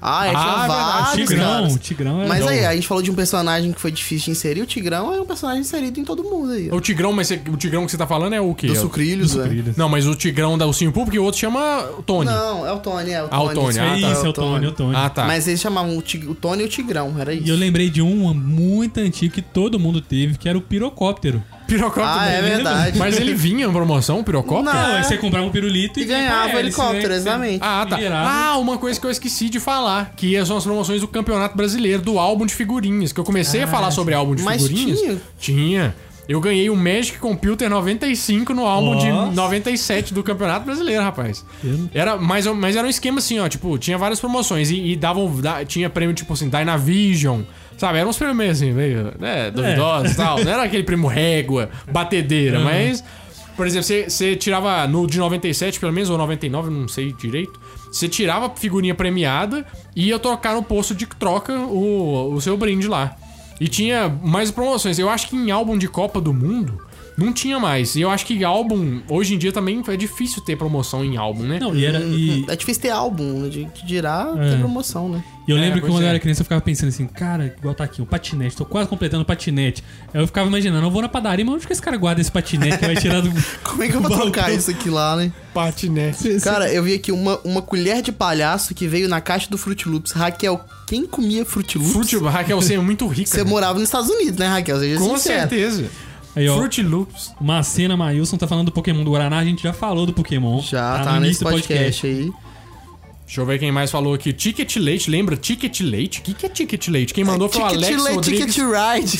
Tinha vários, o Tigrão Mas aí, a gente falou de um personagem que foi difícil de inserir. O Tigrão é um personagem inserido em todo mundo aí. O Tigrão, mas o Tigrão que você tá falando é o quê? Do Sucrilhos, velho. Não, mas o Tigrão da Ursinho Poo, porque o outro chama o Tony. Não, é o Tony, o Tony. Isso, é o Tony. Ah, tá. Mas eles chamavam o Tony e o Tigrão, era isso. E eu lembrei de um muito antigo que todo mundo teve, que era o pirocóptero. Pirocóptero. É verdade. Mas ele vinha em promoção, o pirocóptero? Não, aí você comprava um pirulito e ganhava o helicóptero, exatamente. Tá. Uma coisa que eu esqueci de falar, que são as promoções do Campeonato Brasileiro, do álbum de figurinhas, que eu comecei a falar sobre álbum de figurinhas. Tinha. Eu ganhei o Magic Computer 95 no álbum de 97 do Campeonato Brasileiro, rapaz. Mas era um esquema assim, ó, tipo, tinha várias promoções e tinha prêmio tipo assim, Dynavision, sabe? Eram uns prêmios meio assim, meio, né, duvidosos e tal. Não era aquele prêmio régua, batedeira, mas... Por exemplo, você tirava no de 97, pelo menos, ou 99, não sei direito. Você tirava figurinha premiada e ia trocar no posto de troca o seu brinde lá. E tinha mais promoções. Eu acho que em álbum de Copa do Mundo não tinha mais. E eu acho que álbum, hoje em dia também é difícil ter promoção em álbum, né? Não, é difícil ter álbum, de dirá ter promoção, né? E eu lembro que quando eu era criança eu ficava pensando assim, cara, igual tá aqui, um patinete, tô quase completando o patinete. Aí eu ficava imaginando, eu vou na padaria, mas onde que esse cara guarda esse patinete que vai tirar do... Como é que eu vou trocar isso aqui lá, né? Patinete. Cara, eu vi aqui uma colher de palhaço que veio na caixa do Fruit Loops. Raquel, quem comia Fruit Loops? Raquel, você é muito rica. Você morava nos Estados Unidos, né, Raquel? Com certeza. Aí, ó, Fruit Loops. Macena Mailson tá falando do Pokémon do Guaraná, a gente já falou do Pokémon. Já, tá nesse podcast aí. Deixa eu ver quem mais falou aqui. Ticket Leite, lembra? Ticket Leite? O que é Ticket Leite? Quem mandou foi o Alex Rodrigues. Ticket Ride.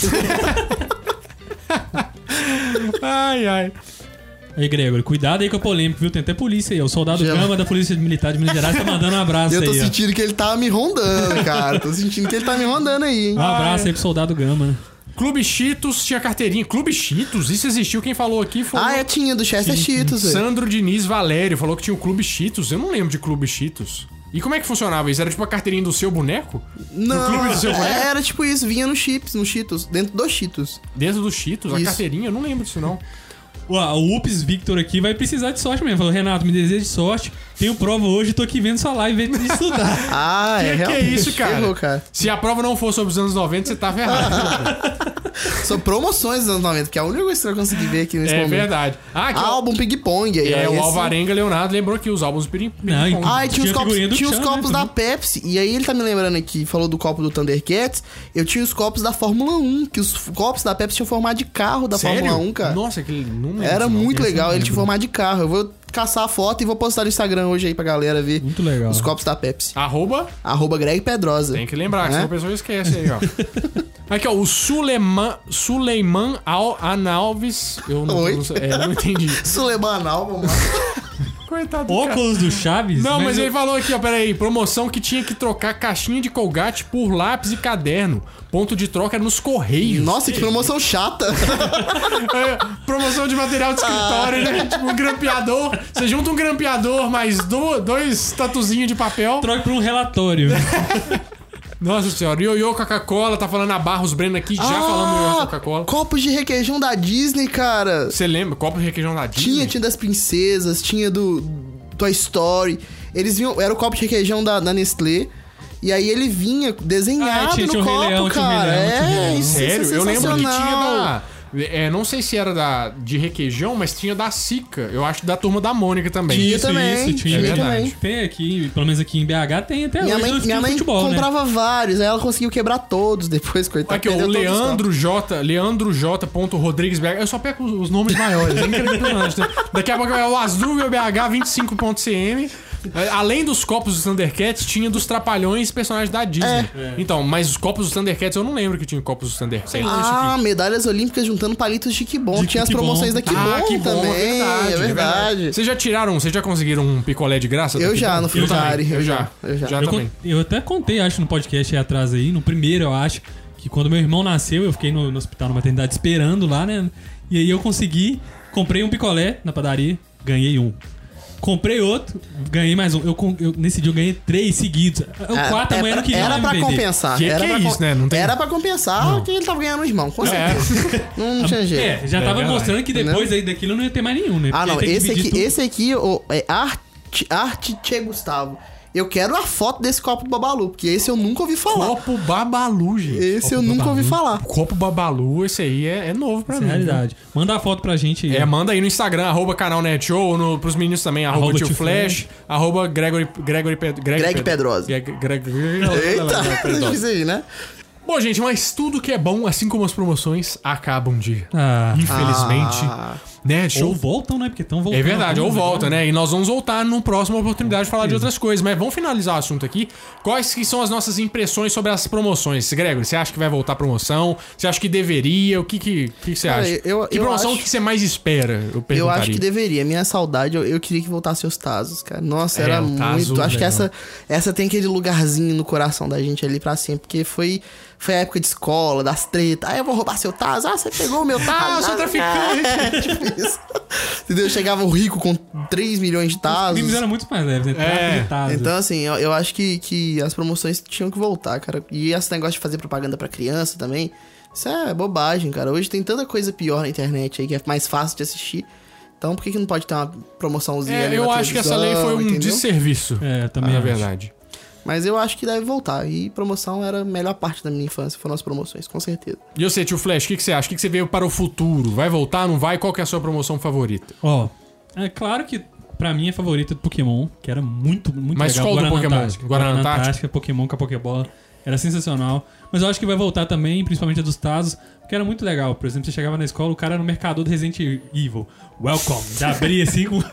Ai. Aí, Gregory, cuidado aí com a polêmica, viu? Tem até polícia aí. O soldado Gama da Polícia Militar de Minas Gerais tá mandando um abraço aí. Eu tô sentindo que ele tá me rondando, cara. Tô sentindo que ele tá me rondando aí, hein? Um abraço aí pro soldado Gama, né? Clube Cheetos tinha carteirinha. Clube Cheetos? Isso existiu. Quem falou aqui foi... tinha, do Chester Cheetos, velho. Sandro Diniz Valério falou que tinha o Clube Cheetos. Eu não lembro de Clube Cheetos. E como é que funcionava isso? Era tipo a carteirinha do seu boneco? Não, do clube do seu boneco? Era tipo isso. Vinha no Cheetos, dentro dos Cheetos. Dentro dos Cheetos? A carteirinha? Eu não lembro disso, não. O Ups Victor aqui vai precisar de sorte mesmo. Falou, Renato, me deseja de sorte. Tenho prova hoje, tô aqui vendo sua live vendo de estudar. Que é isso, cara? Ferrou, cara? Se a prova não for sobre os anos 90, você tá ferrado. São promoções dos anos 90, que é a única coisa que você vai conseguir ver aqui nesse momento. É verdade. Álbum Ping Pong. Aí, o Alvarenga Leonardo lembrou que os álbuns Ping Pong. Tinha os copos da Pepsi. E aí ele tá me lembrando aqui, falou do copo do Thundercats. Eu tinha os copos da Fórmula 1, que os copos da Pepsi tinham formato de carro da Fórmula 1, cara. Nossa, aquele não era muito legal, ele tinha formato de carro. Eu vou caçar a foto e vou postar no Instagram hoje aí pra galera ver. Muito legal. Os copos da Pepsi. @? Greg Pedrosa. Tem que lembrar, que senão a pessoa esquece aí, ó. Aqui, ó, o Suleiman Analves. Eu não entendi. Suleiman Analves, Coitado do óculos do Chaves? Não, mas ele falou aqui, ó, peraí. Promoção que tinha que trocar caixinha de Colgate por lápis e caderno. Ponto de troca era nos Correios. Nossa, que promoção chata. Promoção de material de escritório, né? Tipo um grampeador. Você junta um grampeador mais dois tatuzinhos de papel. Troca por um relatório. Nossa senhora, Ioiô Coca-Cola, tá falando a Barros Breno aqui, já falando Ioiô Coca-Cola. Copos de requeijão da Disney, cara. Você lembra? Copos de requeijão da Disney? Tinha das princesas, tinha do Toy Story. Eles vinham, era o copo de requeijão da Nestlé. E aí ele vinha desenhado no copo, Rei Leão, cara. Isso sério? Eu lembro que tinha não sei se era de requeijão, mas tinha da Sica. Eu acho da Turma da Mônica também. Tinha também. Tem aqui, pelo menos aqui em BH tem até minha hoje. Minha mãe futebol, comprava vários, aí ela conseguiu quebrar todos depois, coitado. Aqui, ó, o Leandro J. Rodrigues BH. Eu só pego os nomes maiores, é impressionante. Daqui a pouco é o Asdrúbal BH 25.cm. Além dos copos dos Thundercats, tinha dos Trapalhões personagens da Disney. Então, mas os copos dos Thundercats, eu não lembro que tinha copos dos Thundercats. Medalhas olímpicas juntando palitos de Kibon. Tinha as promoções da Kibon também. É verdade. Vocês já conseguiram um picolé de graça? Eu já, no Frutari. Eu já também. Eu até contei, acho, no podcast aí atrás aí, no primeiro, eu acho, que quando meu irmão nasceu, eu fiquei no hospital, na maternidade, esperando lá, né? E aí eu comprei um picolé na padaria, ganhei um. Comprei outro, ganhei mais um. Nesse dia eu ganhei 3 seguidos. O 4 amanhã não queria. Era pra compensar. Né? Não tem... Era pra compensar que ele tava ganhando os irmãos, com certeza. Não tinha jeito. Já tava mostrando que depois aí daquilo não ia ter mais nenhum, né? Esse aqui é Arte Che Gustavo. Eu quero a foto desse copo Babalu, porque esse eu nunca ouvi falar. Copo Babalu, gente. Esse copo eu nunca ouvi falar. Copo Babalu, esse aí é novo pra mim. É realidade. Manda a foto pra gente aí. Manda aí no Instagram, @canal NetShow, pros meninos também, @TioFlash, @Greg Pedrosa. Eita, difícil aí, né? Bom, gente, mas tudo que é bom, assim como as promoções, acaba um dia. Infelizmente. Né? Ou voltam, né? Porque estão voltando. É verdade, ou volta, né? E nós vamos voltar numa próxima oportunidade de falar de outras coisas. Mas vamos finalizar o assunto aqui. Quais que são as nossas impressões sobre as promoções? Gregory, você acha que vai voltar a promoção? Você acha que deveria? O que você acha? Que promoção que você mais espera? Eu acho que deveria. Minha saudade, eu queria que voltasse os Tazos, cara. Nossa, era muito... Acho que essa tem aquele lugarzinho no coração da gente ali pra sempre. Porque foi a época de escola, das tretas. Eu vou roubar seu Tazo. Você pegou o meu Tazo. Eu sou traficante. Tipo isso. Entendeu? Chegava o rico com 3 milhões de Tazos. Os crimes eram muito mais leves, né? Então, assim, eu acho que as promoções tinham que voltar, cara. E esse negócio de fazer propaganda pra criança também, isso é bobagem, cara. Hoje tem tanta coisa pior na internet aí que é mais fácil de assistir. Então, por que não pode ter uma promoçãozinha ali? Eu acho que essa lei foi um desserviço. Também é verdade. Mas eu acho que deve voltar. E promoção era a melhor parte da minha infância. Foram as promoções, com certeza. E você, tio Flash, o que você acha? O que você veio para o futuro? Vai voltar, não vai? Qual que é a sua promoção favorita? É claro que pra mim é favorita do Pokémon, que era muito Mas legal. Mas qual do Pokémon? Guaraná Antártica, Pokémon com a Pokébola. Era sensacional. Mas eu acho que vai voltar também, principalmente a dos Tazos, que era muito legal. Por exemplo, você chegava na escola, o cara era no mercador do Resident Evil. Welcome. Já abria assim com...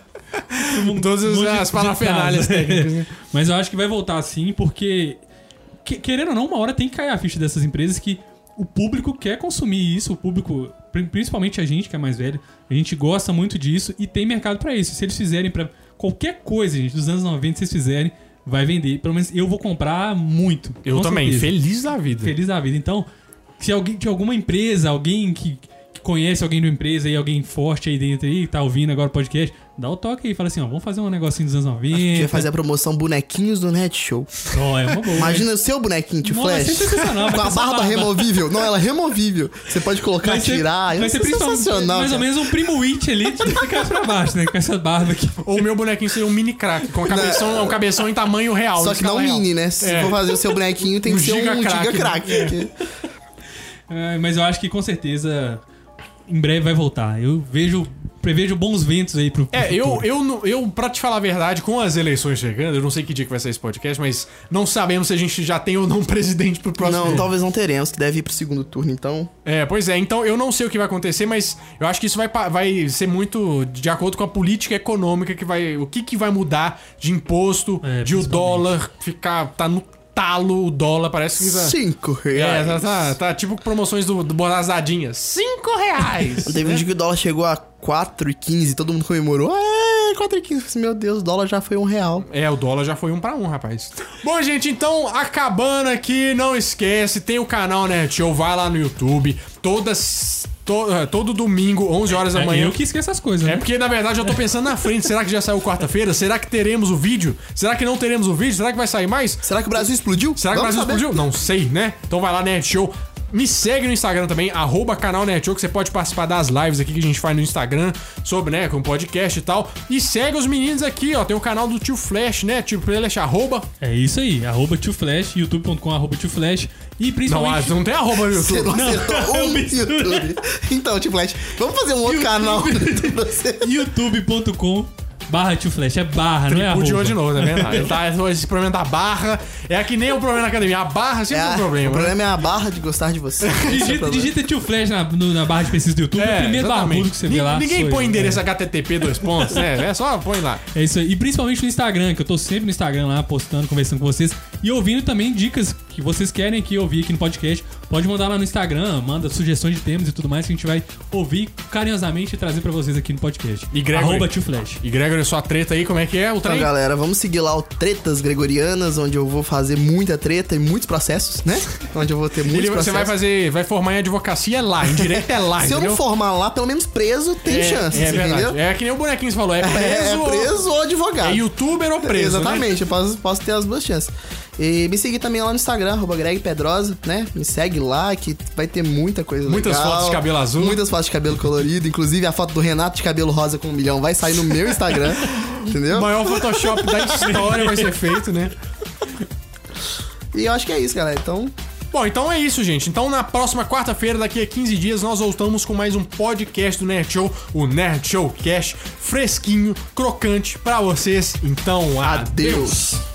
Todas as parafernálias técnicas, né? Mas eu acho que vai voltar assim, porque querendo ou não, uma hora tem que cair a ficha dessas empresas que o público quer consumir isso, o público, principalmente a gente que é mais velho, a gente gosta muito disso e tem mercado pra isso. Se eles fizerem pra qualquer coisa, gente, dos anos 90, se eles fizerem, vai vender. Pelo menos eu vou comprar muito. Eu também, certeza. Feliz da vida. Feliz da vida. Então, se alguém de alguma empresa, alguém que conhece alguém de uma empresa e alguém forte aí dentro aí, tá ouvindo agora o podcast, dá o toque aí, fala assim, ó, vamos fazer um negocinho dos anos 90. A gente vai fazer a promoção bonequinhos do NetShow. É uma boa. Imagina o seu bonequinho de Flash com a barba removível. Não, ela é removível. Você pode colocar e tirar. Vai ser sensacional. Mais ou menos um Primo Witch ali de ficar pra baixo, né? Com essa barba aqui. Ou o meu bonequinho seria um mini crack, com um cabeção em tamanho real. Só que não mini, né? Se for fazer o seu bonequinho, tem que ser um giga crack. Mas eu acho que com certeza em breve vai voltar. Prevejo bons ventos aí pro futuro. Eu, pra te falar a verdade, com as eleições chegando, eu não sei que dia que vai sair esse podcast, mas não sabemos se a gente já tem ou não presidente pro próximo. Não, talvez não teremos, que deve ir pro segundo turno, então. Pois é, então eu não sei o que vai acontecer, mas eu acho que isso vai ser muito de acordo com a política econômica o que vai mudar de imposto, de o dólar tá no talo, o dólar parece que... R$5. Tá tipo promoções do Bonazadinha. R$5. Teve um dia que o dólar chegou a 4,15 e todo mundo comemorou. 4,15. Meu Deus, o dólar já foi R$1. O dólar já foi 1 pra 1, rapaz. Bom, gente, então, acabando aqui, não esquece, tem o canal NetShow, vai lá no YouTube. Todo domingo, 11 horas da manhã. Eu que esqueço essas coisas, né? Porque, na verdade, eu tô pensando na frente. Será que já saiu quarta-feira? Será que teremos o vídeo? Será que não teremos o vídeo? Será que vai sair mais? Será que o Brasil explodiu? Será que o Brasil explodiu? Não sei, né? Então vai lá, NetShow. Me segue no Instagram também, @canal NetShow, que você pode participar das lives aqui que a gente faz no Instagram, sobre, né, com podcast e tal. E segue os meninos aqui, ó, tem o canal do Tio Flash, né, Tio Flash, É isso aí, @Tio Flash, youtube.com/Tio Flash. E principalmente... Não tem arroba no YouTube. Você não acertou YouTube. Então, Tio Flash, vamos fazer um outro canal no YouTube pra você. youtube.com/Tio Flash, é barra, não é arroba. Pudiou de novo, tá vendo? Esse problema da barra é que nem o problema na academia. A barra sempre é um problema. O problema é a barra de gostar de você. Digita Tio Flash na barra de pesquisa do YouTube. É o primeiro barbudo que você vê lá. Ninguém põe endereço HTTP : né? É só põe lá. É isso aí. E principalmente no Instagram, que eu tô sempre no Instagram lá, postando, conversando com vocês. E ouvindo também dicas que vocês querem aqui ouvir aqui no podcast. Pode mandar lá no Instagram, manda sugestões de temas e tudo mais que a gente vai ouvir carinhosamente e trazer pra vocês aqui no podcast. E Gregory, @Tio Flash. E Gregory, sua treta aí, como é que é o trem? Então, galera, vamos seguir lá o Tretas Gregorianas, onde eu vou fazer muita treta e muitos processos, né? Onde eu vou ter muitos processos. Você vai formar em advocacia lá, em direito é lá, Se eu não formar lá, pelo menos preso, tem chance, entendeu? É que nem o bonequinho falou, é preso ou advogado. É youtuber ou preso, Exatamente, né? eu posso ter as duas chances. E me seguir também lá no Instagram, @Greg Pedrosa, né? Me segue lá, que vai ter muita coisa Muitas legal. fotos de cabelo azul. Muitas fotos de cabelo colorido. Inclusive, a foto do Renato de cabelo rosa com 1 milhão vai sair no meu Instagram. entendeu? O maior Photoshop da história vai ser feito, né? E eu acho que é isso, galera. Então... Bom, então é isso, gente. Então na próxima quarta-feira, daqui a 15 dias, nós voltamos com mais um podcast do Nerd Show, o Nerd Show Cash, fresquinho, crocante pra vocês. Então, adeus.